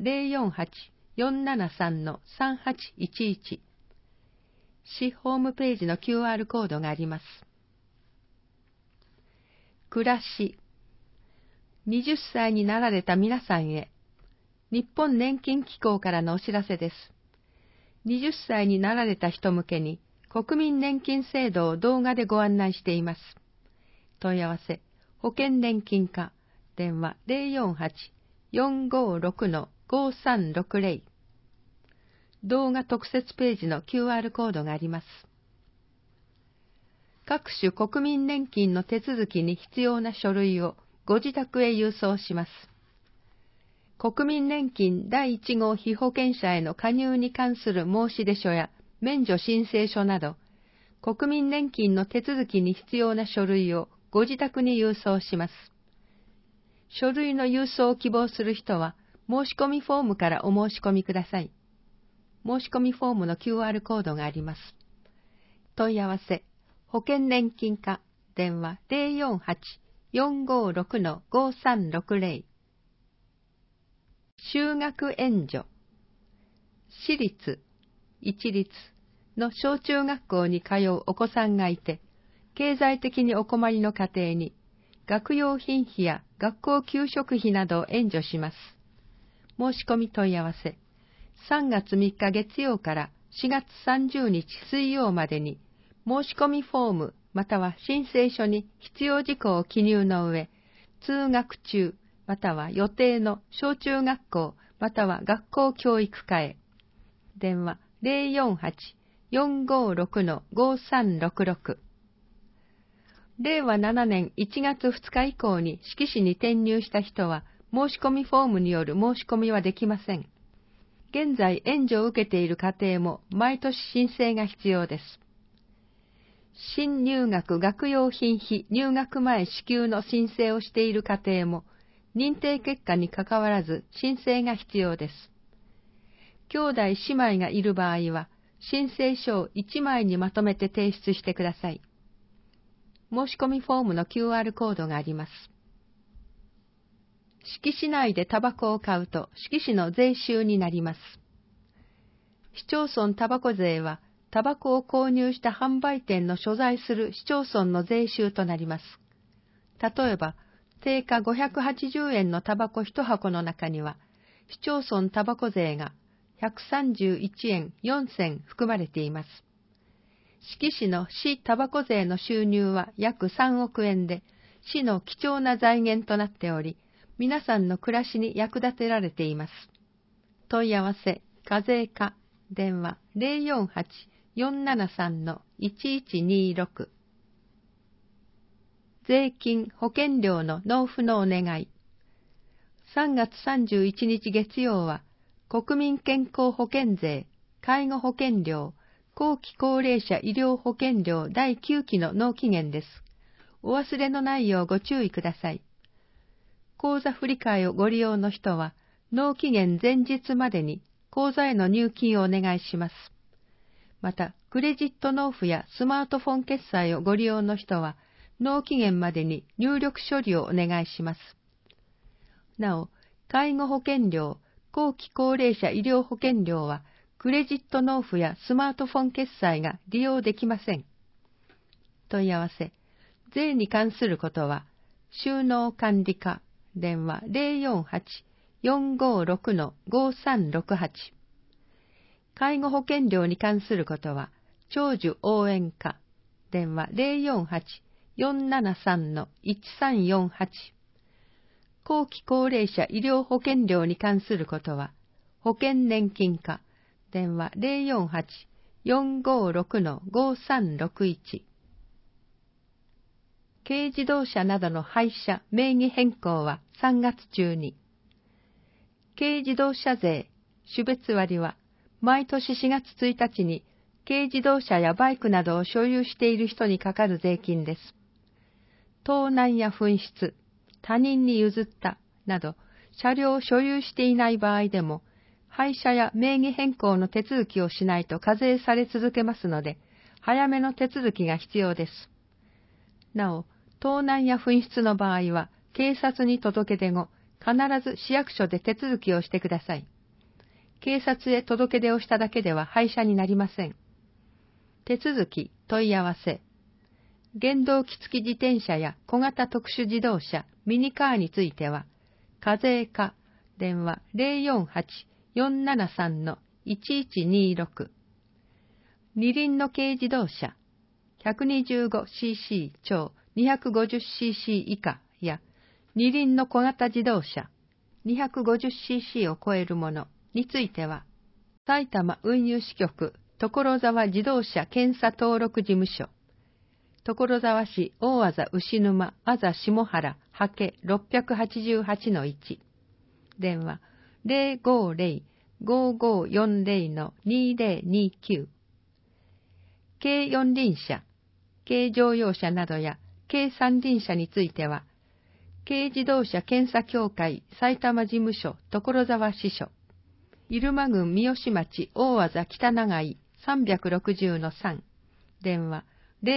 048-473-3811。市ホームページの QR コードがあります。暮らし。20歳になられた皆さんへ、日本年金機構からのお知らせです。20歳になられた人向けに、国民年金制度を動画でご案内しています。問い合わせ、保険年金課、電話 048-456-5360。 動画特設ページの QR コードがあります。各種国民年金の手続きに必要な書類をご自宅へ郵送します。国民年金第1号被保険者への加入に関する申出書や免除申請書など、国民年金の手続きに必要な書類をご自宅に郵送します。書類の郵送を希望する人は、申し込みフォームからお申し込みください。申し込みフォームの QR コードがあります。問い合わせ、保険年金課、電話 048-456-5360。就学援助。私立、一律の小中学校に通うお子さんがいて、経済的にお困りの家庭に、学用品費や学校給食費などを援助します。申し込み問い合わせ、3月3日月曜から4月30日水曜までに、申し込みフォームまたは申請書に必要事項を記入の上、通学中または予定の小中学校または学校教育課へ。電話048-456-5366。令和7年1月2日以降に志木市に転入した人は、申し込みフォームによる申し込みはできません。現在援助を受けている家庭も毎年申請が必要です。新入学学用品費入学前支給の申請をしている家庭も、認定結果にかかわらず申請が必要です。兄弟姉妹がいる場合は、申請書を1枚にまとめて提出してください。申し込みフォームの QR コードがあります。志木市内でタバコを買うと志木市の税収になります。市町村タバコ税は、タバコを購入した販売店の所在する市町村の税収となります。例えば、定価580円のタバコ1箱の中には、市町村タバコ税が131円4銭含まれています。志木市の市タバコ税の収入は約3億円で、市の貴重な財源となっており、皆さんの暮らしに役立てられています。問い合わせ、課税課、電話048-473-1126。税金・保険料の納付のお願い。3月31日月曜は、国民健康保険税、介護保険料、後期高齢者医療保険料第9期の納期限です。お忘れのないようご注意ください。口座振替をご利用の人は、納期限前日までに口座への入金をお願いします。また、クレジット納付やスマートフォン決済をご利用の人は、納期限までに入力処理をお願いします。なお、介護保険料、後期高齢者医療保険料は、クレジット納付やスマートフォン決済が利用できません。問い合わせ、税に関することは、収納管理課、電話048-456-5368。介護保険料に関することは、長寿応援課、電話048-473-1348。後期高齢者医療保険料に関することは、保険年金課、電話048-456-5361。軽自動車などの廃車名義変更は3月中に。軽自動車税、種別割は、毎年4月1日に軽自動車やバイクなどを所有している人にかかる税金です。盗難や紛失、他人に譲ったなど、車両を所有していない場合でも、廃車や名義変更の手続きをしないと課税され続けますので、早めの手続きが必要です。なお、盗難や紛失の場合は、警察に届け出後、必ず市役所で手続きをしてください。警察へ届け出をしただけでは廃車になりません。手続き、問い合わせ。原動機付き自転車や小型特殊自動車、ミニカーについては、課税課、電話048-473-1126。二輪の軽自動車、125cc 超 250cc 以下や、二輪の小型自動車、250cc を超えるものについては、 埼玉運輸支局所沢自動車検査登録事務所、所沢市大字牛沼あざ下原はけ 688-1、電話 050-5540-2029、軽四輪車、軽乗用車などや軽三輪車については、軽自動車検査協会埼玉事務所所沢支所、入間郡三芳町大字北長井 360-3、電話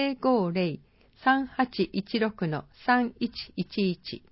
050-3816-3111。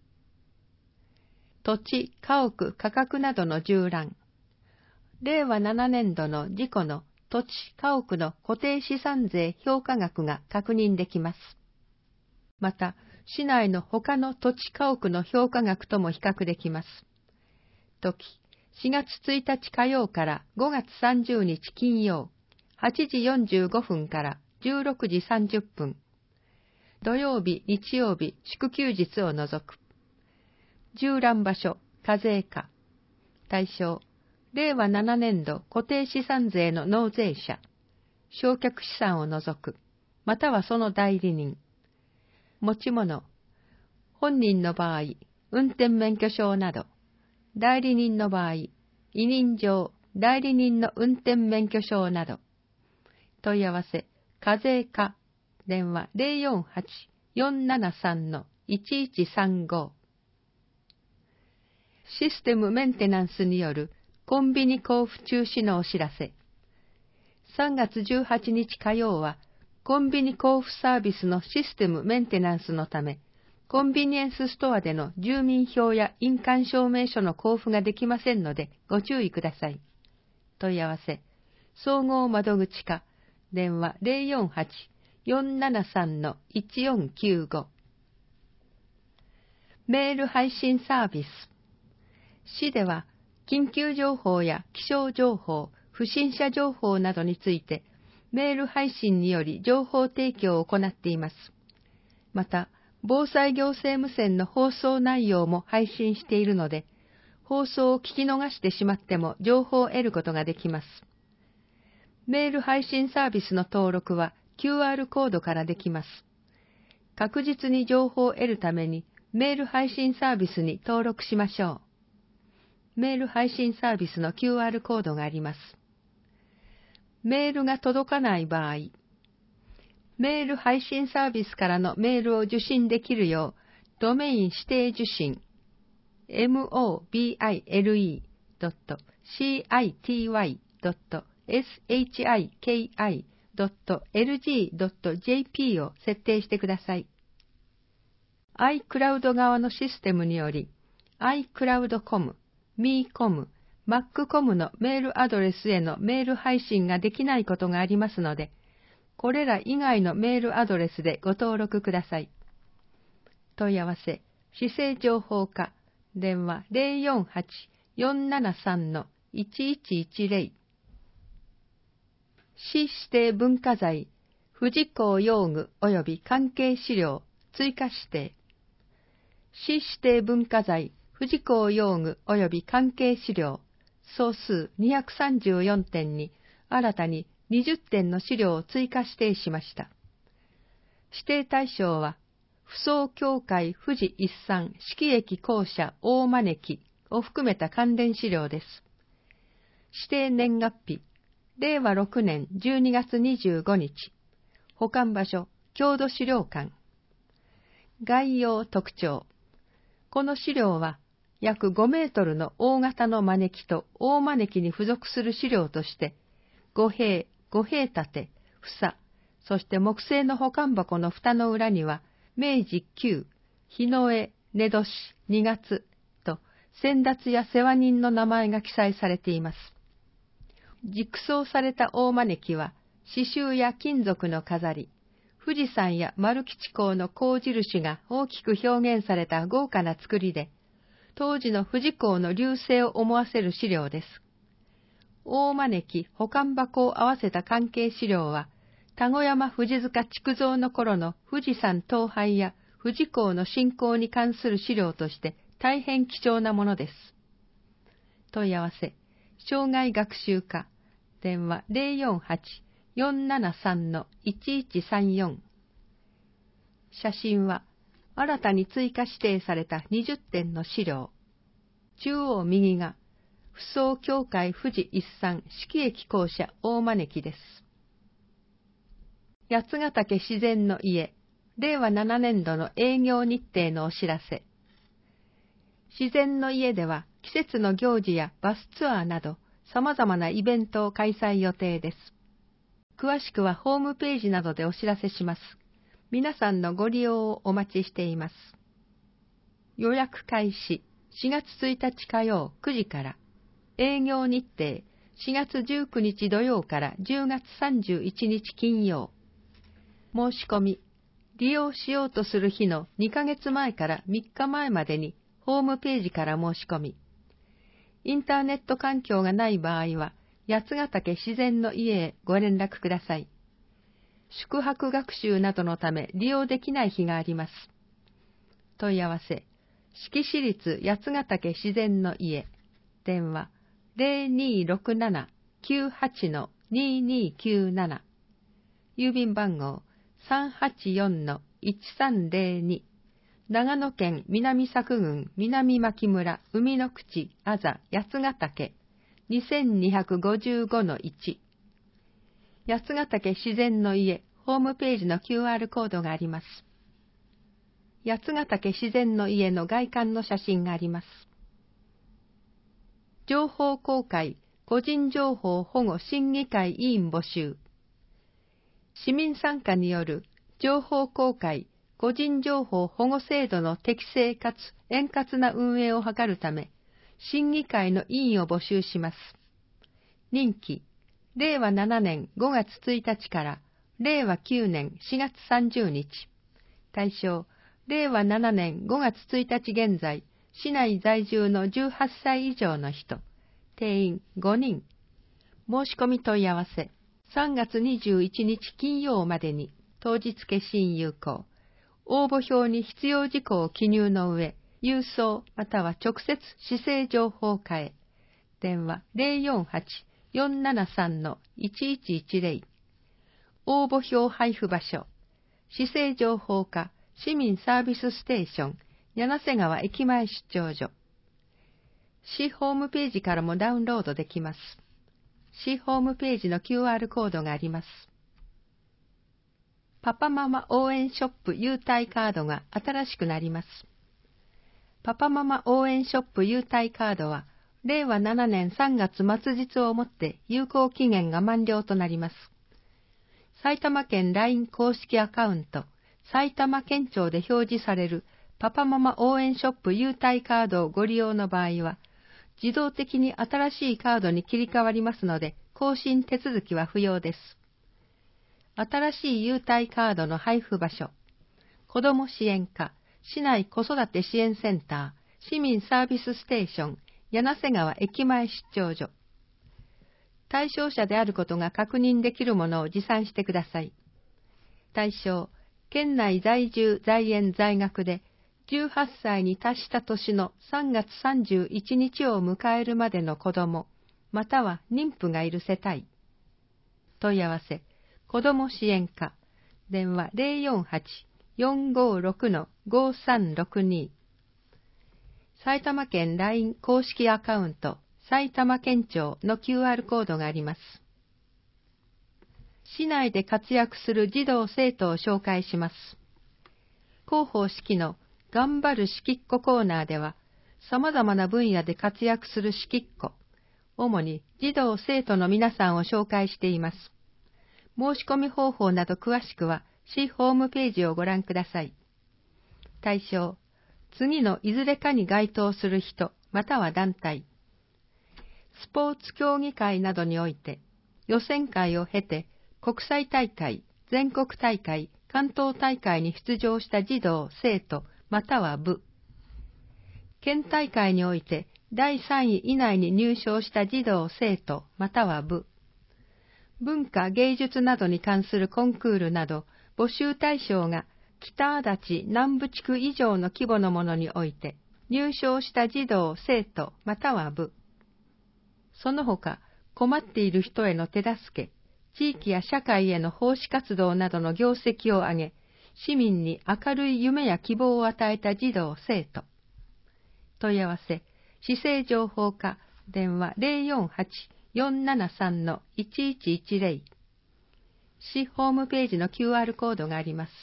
土地、家屋、価格などの縦覧。令和7年度の事故の土地、家屋の固定資産税評価額が確認できます。また、市内の他の土地、家屋の評価額とも比較できます。時、4月1日火曜から5月30日金曜、8時45分から16時30分。土曜日、日曜日、祝休日を除く。縦覧場所、課税課。対象、令和7年度固定資産税の納税者。償却資産を除く。またはその代理人。持ち物。本人の場合、運転免許証など。代理人の場合、委任状、代理人の運転免許証など。問い合わせ、課税課。電話 048-473-1135。システムメンテナンスによるコンビニ交付中止のお知らせ。3月18日火曜は、コンビニ交付サービスのシステムメンテナンスのため、コンビニエンスストアでの住民票や印鑑証明書の交付ができませんのでご注意ください。問い合わせ、総合窓口課、電話 048-473-1495。メール配信サービス。市では、緊急情報や気象情報、不審者情報などについて、メール配信により情報提供を行っています。また、防災行政無線の放送内容も配信しているので、放送を聞き逃してしまっても情報を得ることができます。メール配信サービスの登録は QR コードからできます。確実に情報を得るためにメール配信サービスに登録しましょう。メール配信サービスの QR コードがあります。メールが届かない場合、メール配信サービスからのメールを受信できるよう、ドメイン指定受信、mobile.city.shiki.lg.jp を設定してください。iCloud 側のシステムにより、iCloud.com、me.com、Mac.com のメールアドレスへのメール配信ができないことがありますので、これら以外のメールアドレスでご登録ください。問い合わせ、市政情報課、電話 048-473-1110。市指定文化財、富士港用具及び関係資料、追加指定。市指定文化財、富士港用具及び関係資料、総数234点に、新たに20点の資料を追加指定しました。指定対象は、扶桑協会富士一山四季駅校舎大招きを含めた関連資料です。指定年月日、令和6年12月25日。保管場所、郷土資料館。概要特徴。この資料は、約5メートルの大型の招きと大招きに付属する資料として、五幣立て、房、そして木製の保管箱の蓋の裏には、明治9、日の絵、根年、2月と、先達や世話人の名前が記載されています。軸装された大招きは、刺繍や金属の飾り、富士山や丸吉港の港印が大きく表現された豪華な作りで、当時の富士港の隆盛を思わせる資料です。大招き保管箱を合わせた関係資料は、田子山富士塚築造の頃の富士山登拝や富士港の振興に関する資料として大変貴重なものです。問い合わせ、 障害学習課、電話048-473-1134。写真は、新たに追加指定された20点の資料。中央右が、扶桑協会富士一山四季駅校舎大招です。八ヶ岳自然の家、令和7年度の営業日程のお知らせ。自然の家では季節の行事やバスツアーなど様々なイベントを開催予定です。詳しくはホームページなどでお知らせします。皆さんのご利用をお待ちしています。予約開始4月1日火曜9時から、営業日程4月19日土曜から10月31日金曜。申し込み、利用しようとする日の2ヶ月前から3日前までにホームページから申し込み、インターネット環境がない場合は、八ヶ岳自然の家へご連絡ください。宿泊学習などのため利用できない日があります。問い合わせ、志木市立八ヶ岳自然の家、電話0267-98-2297、郵便番号384-1302、長野県南佐久郡南牧村海の口あざ八ヶ岳 2255-1。八ヶ岳自然の家ホームページの QR コードがあります。八ヶ岳自然の家の外観の写真があります。情報公開個人情報保護審議会委員募集。市民参加による情報公開個人情報保護制度の適正かつ円滑な運営を図るため、審議会の委員を募集します。任期、令和7年5月1日から令和9年4月30日。対象、令和7年5月1日現在、市内在住の18歳以上の人。定員5人。申し込み問い合わせ、3月21日金曜までに、当日消印有効。応募表に必要事項を記入の上、郵送または直接市政情報課へ。電話048-473-1110。応募表配布場所、市政情報課市民サービスステーション、柳瀬川駅前出張所。市ホームページからもダウンロードできます。市ホームページの QR コードがあります。パパママ応援ショップ優待カードが新しくなります。パパママ応援ショップ優待カードは、令和7年3月末日をもって有効期限が満了となります。埼玉県 LINE 公式アカウント、埼玉県庁で表示されるパパママ応援ショップ優待カードをご利用の場合は、自動的に新しいカードに切り替わりますので、更新手続きは不要です。新しい優待カードの配布場所、子ども支援課、市内子育て支援センター、市民サービスステーション、柳瀬川駅前出張所。対象者であることが確認できるものを持参してください。対象、県内在住在園在学で、18歳に達した年の3月31日を迎えるまでの子ども、または妊婦がいる世帯。問い合わせ、子ども支援課、電話048-456-5362。埼玉県 LINE 公式アカウント、埼玉県庁の QR コードがあります。市内で活躍する児童生徒を紹介します。広報式の頑張るしきっこコーナーでは、様々な分野で活躍するしきっこ、主に児童生徒の皆さんを紹介しています。申し込み方法など詳しくは、市ホームページをご覧ください。対象、次のいずれかに該当する人、または団体。スポーツ競技会などにおいて、予選会を経て、国際大会、全国大会、関東大会に出場した児童、生徒、または部。県大会において、第3位以内に入賞した児童、生徒、または部。文化芸術などに関するコンクールなど、募集対象が北足立南部地区以上の規模のものにおいて、入賞した児童、生徒、または部。 その他、困っている人への手助け、地域や社会への奉仕活動などの業績を上げ、市民に明るい夢や希望を与えた児童生徒。問い合わせ、市政情報課、電話 048-473-1110。市ホームページの QR コードがあります。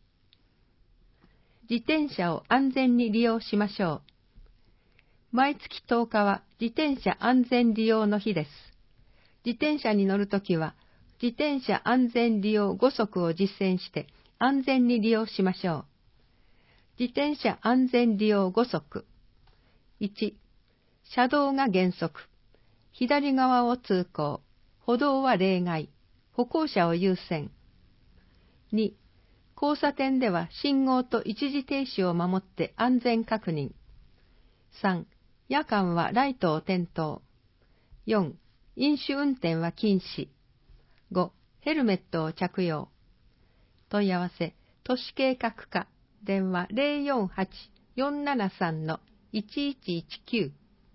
自転車を安全に利用しましょう。毎月10日は自転車安全利用の日です。自転車に乗るときは、自転車安全利用5則を実践して安全に利用しましょう。自転車安全利用5則。1、車道が原則。左側を通行。歩道は例外。歩行者を優先。2、交差点では信号と一時停止を守って安全確認。3、夜間はライトを点灯。4、飲酒運転は禁止。5、ヘルメットを着用。問い合わせ、都市計画課、電話 048-473-1119。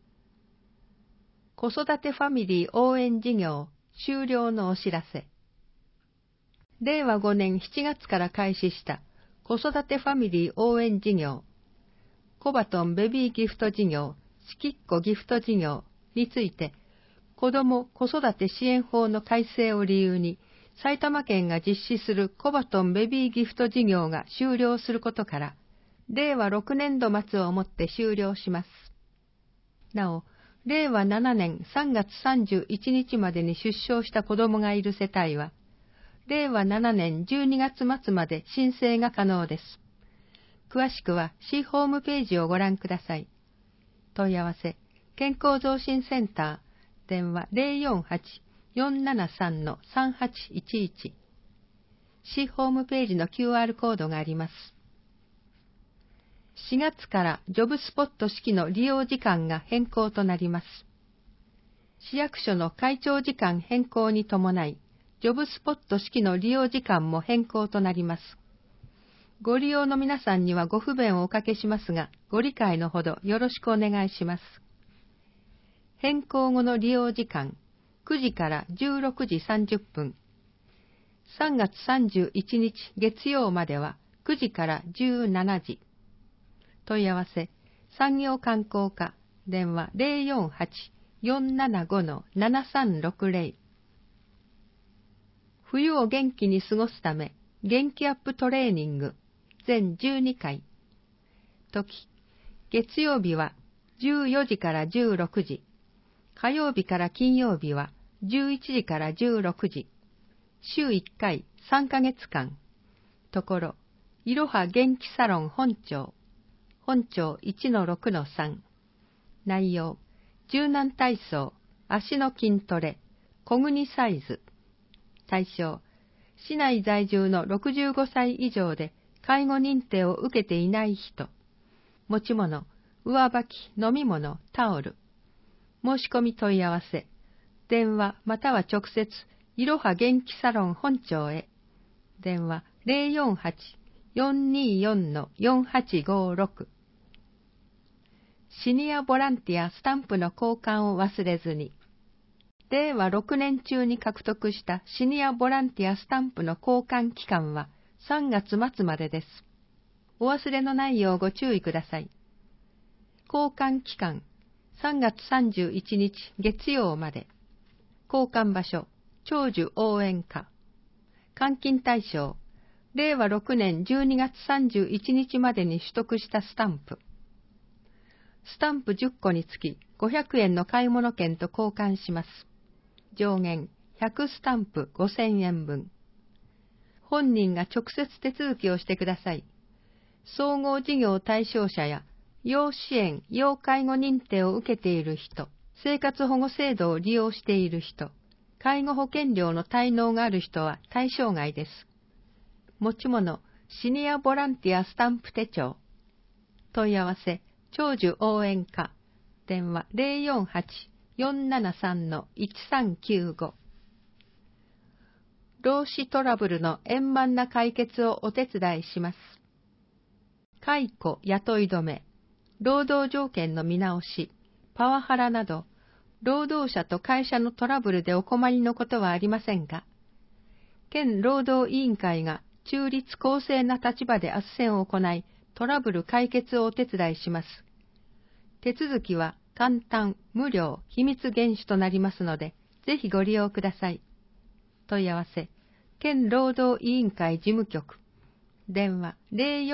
子育てファミリー応援事業終了のお知らせ。令和5年7月から開始した子育てファミリー応援事業、コバトンベビーギフト事業、しきっこギフト事業について、子ども子育て支援法の改正を理由に、埼玉県が実施するコバトンベビーギフト事業が終了することから、令和6年度末をもって終了します。なお、令和7年3月31日までに出生した子どもがいる世帯は、令和7年12月末まで申請が可能です。詳しくは市ホームページをご覧ください。問い合わせ、健康増進センター、電話 048-473-3811。市ホームページの QR コードがあります。4月からジョブスポット式の利用時間が変更となります。市役所の会長時間変更に伴い、ジョブスポット式の利用時間も変更となります。ご利用の皆さんにはご不便をおかけしますが、ご理解のほどよろしくお願いします。変更後の利用時間、9時から16時30分。3月31日月曜までは9時から17時。問い合わせ、産業観光課、電話 048-475-7360。冬を元気に過ごすため、元気アップトレーニング、全12回。時、月曜日は14時から16時。火曜日から金曜日は11時から16時。週1回3ヶ月間。ところ、いろは元気サロン本町。本町 1-6-3。内容、柔軟体操、足の筋トレ、小国サイズ。対象、市内在住の65歳以上で介護認定を受けていない人。持ち物、上履き、飲み物、タオル。申し込み問い合わせ。電話または直接、いろは元気サロン本町へ。電話 048-424-4856。シニアボランティアスタンプの交換を忘れずに。令和6年中に獲得したシニアボランティアスタンプの交換期間は3月末までです。お忘れのないようご注意ください。交換期間、3月31日月曜まで。交換場所、長寿応援課。換金対象、令和6年12月31日までに取得したスタンプ。スタンプ10個につき500円の買い物券と交換します。上限100スタンプ5000円分。本人が直接手続きをしてください。総合事業対象者や要支援・要介護認定を受けている人、生活保護制度を利用している人、介護保険料の滞納がある人は対象外です。持ち物、シニアボランティアスタンプ手帳。問い合わせ、長寿応援課。電話 048-473-1395。労使トラブルの円満な解決をお手伝いします。解雇雇い止め、労働条件の見直し、パワハラなど、 労働者と会社のトラブルでお困りのことはありませんか？県労働委員会が中立公正な立場で斡旋を行い、トラブル解決をお手伝いします。手続きは簡単、無料、秘密厳守となりますので、ぜひご利用ください。問い合わせ、県労働委員会事務局、電話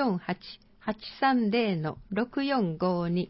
048-830-6452。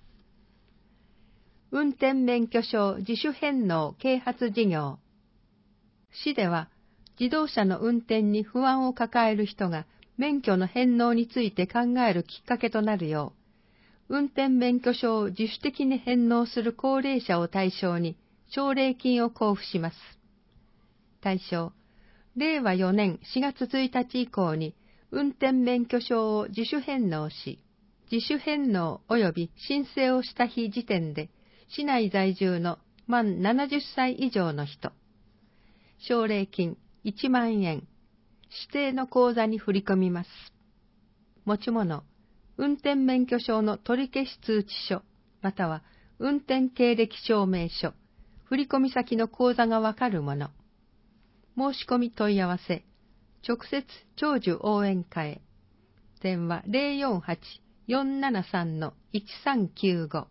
運転免許証自主返納啓発事業。市では、自動車の運転に不安を抱える人が免許の返納について考えるきっかけとなるよう、運転免許証を自主的に返納する高齢者を対象に奨励金を交付します。対象、令和4年4月1日以降に運転免許証を自主返納し、自主返納及び申請をした日時点で市内在住の満70歳以上の人、奨励金1万円、指定の口座に振り込みます。持ち物、運転免許証の取り消し通知書、または運転経歴証明書、振込先の口座がわかるもの。申し込み問い合わせ、直接長寿応援課へ。電話 048-473-1395。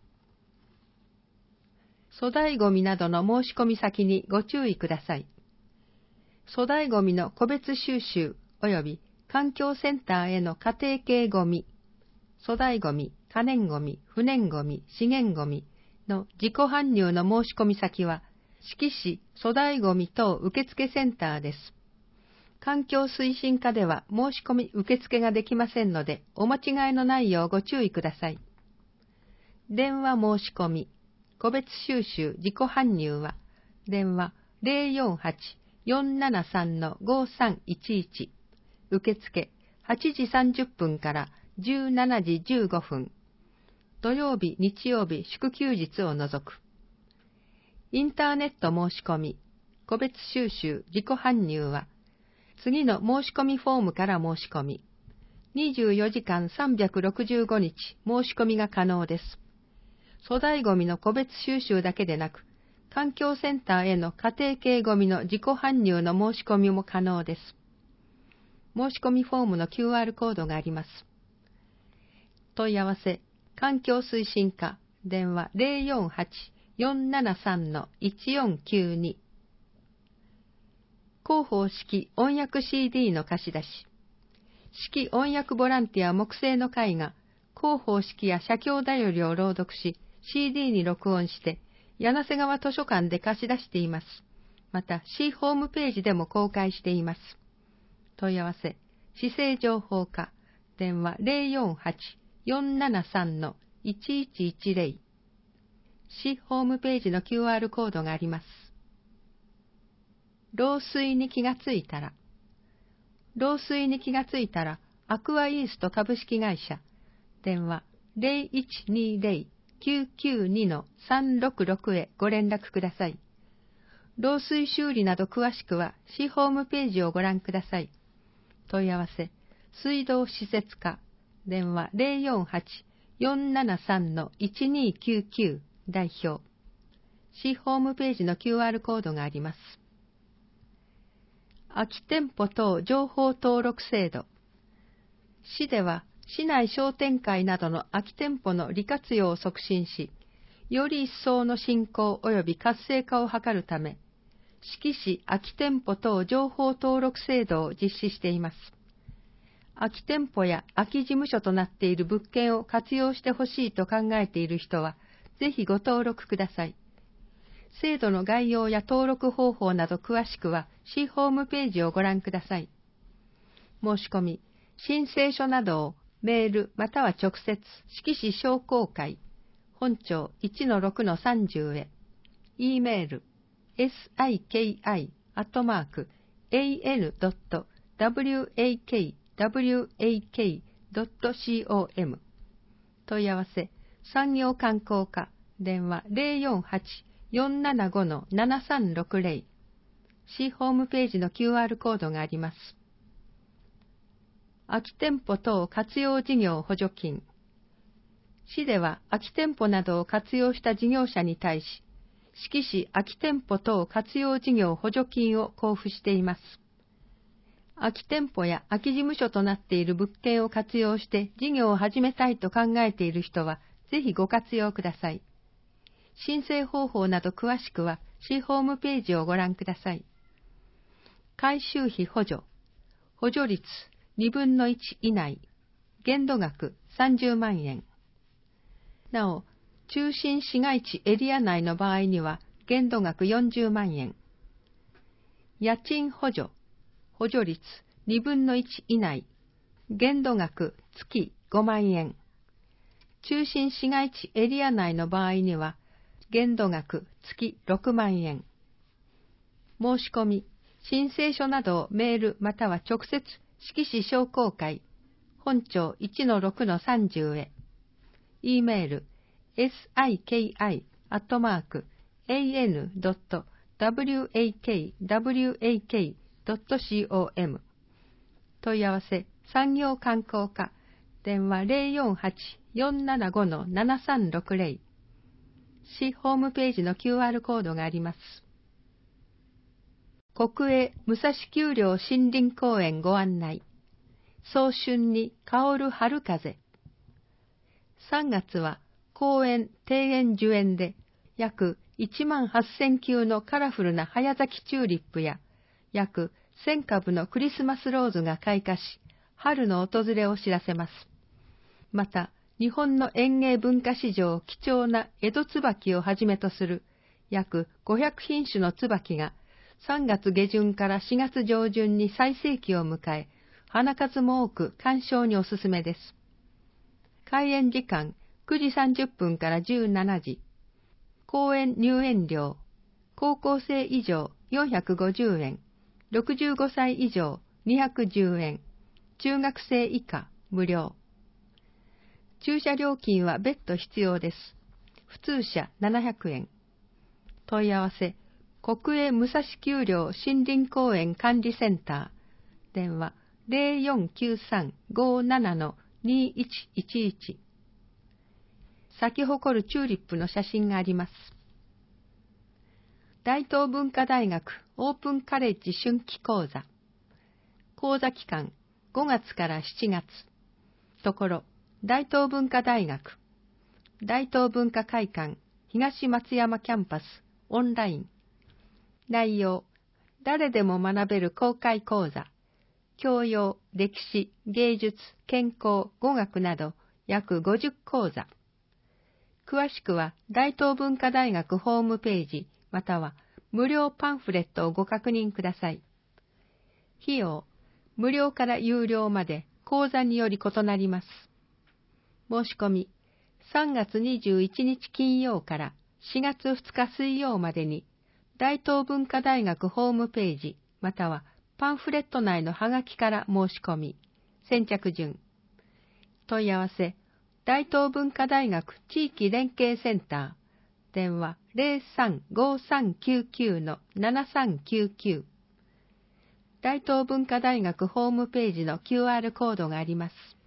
粗大ごみなどの申し込み先にご注意ください。粗大ごみの個別収集及び環境センターへの家庭系ごみ、粗大ごみ、可燃ごみ、不燃ごみ、資源ごみの自己搬入の申し込み先は、志木市粗大ごみ等受付センターです。環境推進課では申し込み受付ができませんので、お間違いのないようご注意ください。電話申し込み、個別収集自己搬入は、電話 048-473-5311、受付8時30分から17時15分、土曜日、日曜日、祝休日を除く。インターネット申し込み、個別収集自己搬入は、次の申し込みフォームから申し込み、24時間365日申し込みが可能です。粗大ごみの個別収集だけでなく、環境センターへの家庭系ごみの自己搬入の申し込みも可能です。申し込みフォームの QR コードがあります。問い合わせ、環境推進課、電話 048-473-1492。広報式音訳 CD の貸し出し。式音訳ボランティア木製の会が、広報式や写経だよりを朗読し、CD に録音して、柳瀬川図書館で貸し出しています。また、市ホームページでも公開しています。問い合わせ、市政情報課、電話 048-473-1110。市ホームページの QR コードがあります。漏水に気がついたら。漏水に気がついたら、アクアイースト株式会社、電話 0120-992-366 へご連絡ください。漏水修理など詳しくは市ホームページをご覧ください。問い合わせ、水道施設課、電話 048-473-1299 代表。市ホームページの QR コードがあります。空き店舗等情報登録制度。市では、市内商店会などの空き店舗の利活用を促進し、より一層の振興及び活性化を図るため、志木市空き店舗等情報登録制度を実施しています。空き店舗や空き事務所となっている物件を活用してほしいと考えている人は、ぜひご登録ください。制度の概要や登録方法など詳しくは、市ホームページをご覧ください。申し込み、申請書などをメールまたは直接、志木市商工会、本町 1-6-30 へ、E メール、siki.an.wak.wak.com 問い合わせ、産業観光課、電話 048-475-7360。市ホームページの QR コードがあります。空き店舗等活用事業補助金。市では空き店舗などを活用した事業者に対し、 志木市空き店舗等活用事業補助金を交付しています。空き店舗や空き事務所となっている物件を活用して事業を始めたいと考えている人は、ぜひご活用ください。申請方法など詳しくは、市ホームページをご覧ください。改修費補助。補助率2分の1以内。限度額30万円。なお、中心市街地エリア内の場合には、限度額40万円。家賃補助。補助率2分の1以内。限度額月5万円。中心市街地エリア内の場合には、限度額月6万円。申し込み、申請書などをメールまたは直接、志木市商工会、本町 1-6-30 へ。e メール、siki.an.wak.com 問い合わせ産業観光課電話 048-475-7360 市ホームページの QR コードがあります。国営武蔵丘陵森林公園ご案内。早春に香る春風。3月は公園庭園樹園で約18,000球のカラフルな早咲きチューリップや約1000株のクリスマスローズが開花し、春の訪れを知らせます。また、日本の園芸文化史上貴重な江戸椿をはじめとする約500品種の椿が3月下旬から4月上旬に最盛期を迎え、花数も多く鑑賞におすすめです。開園時間9時30分から17時。公園入園料、高校生以上450円、65歳以上210円、中学生以下無料。駐車料金は別途必要です。普通車700円。問い合わせ、国営武蔵丘陵森林公園管理センター。電話0493-57-2111。咲き誇るチューリップの写真があります。大東文化大学オープンカレッジ春季講座。講座期間5月から7月。ところ、大東文化大学。大東文化会館東松山キャンパスオンライン。内容、誰でも学べる公開講座。教養、歴史、芸術、健康、語学など約50講座。詳しくは大東文化大学ホームページまたは無料パンフレットをご確認ください。費用、無料から有料まで講座により異なります。申し込み、3月21日金曜から4月2日水曜までに大東文化大学ホームページまたはパンフレット内のハガキから申し込み、先着順。問い合わせ、大東文化大学地域連携センター、電話 035399-7399。大東文化大学ホームページの QR コードがあります。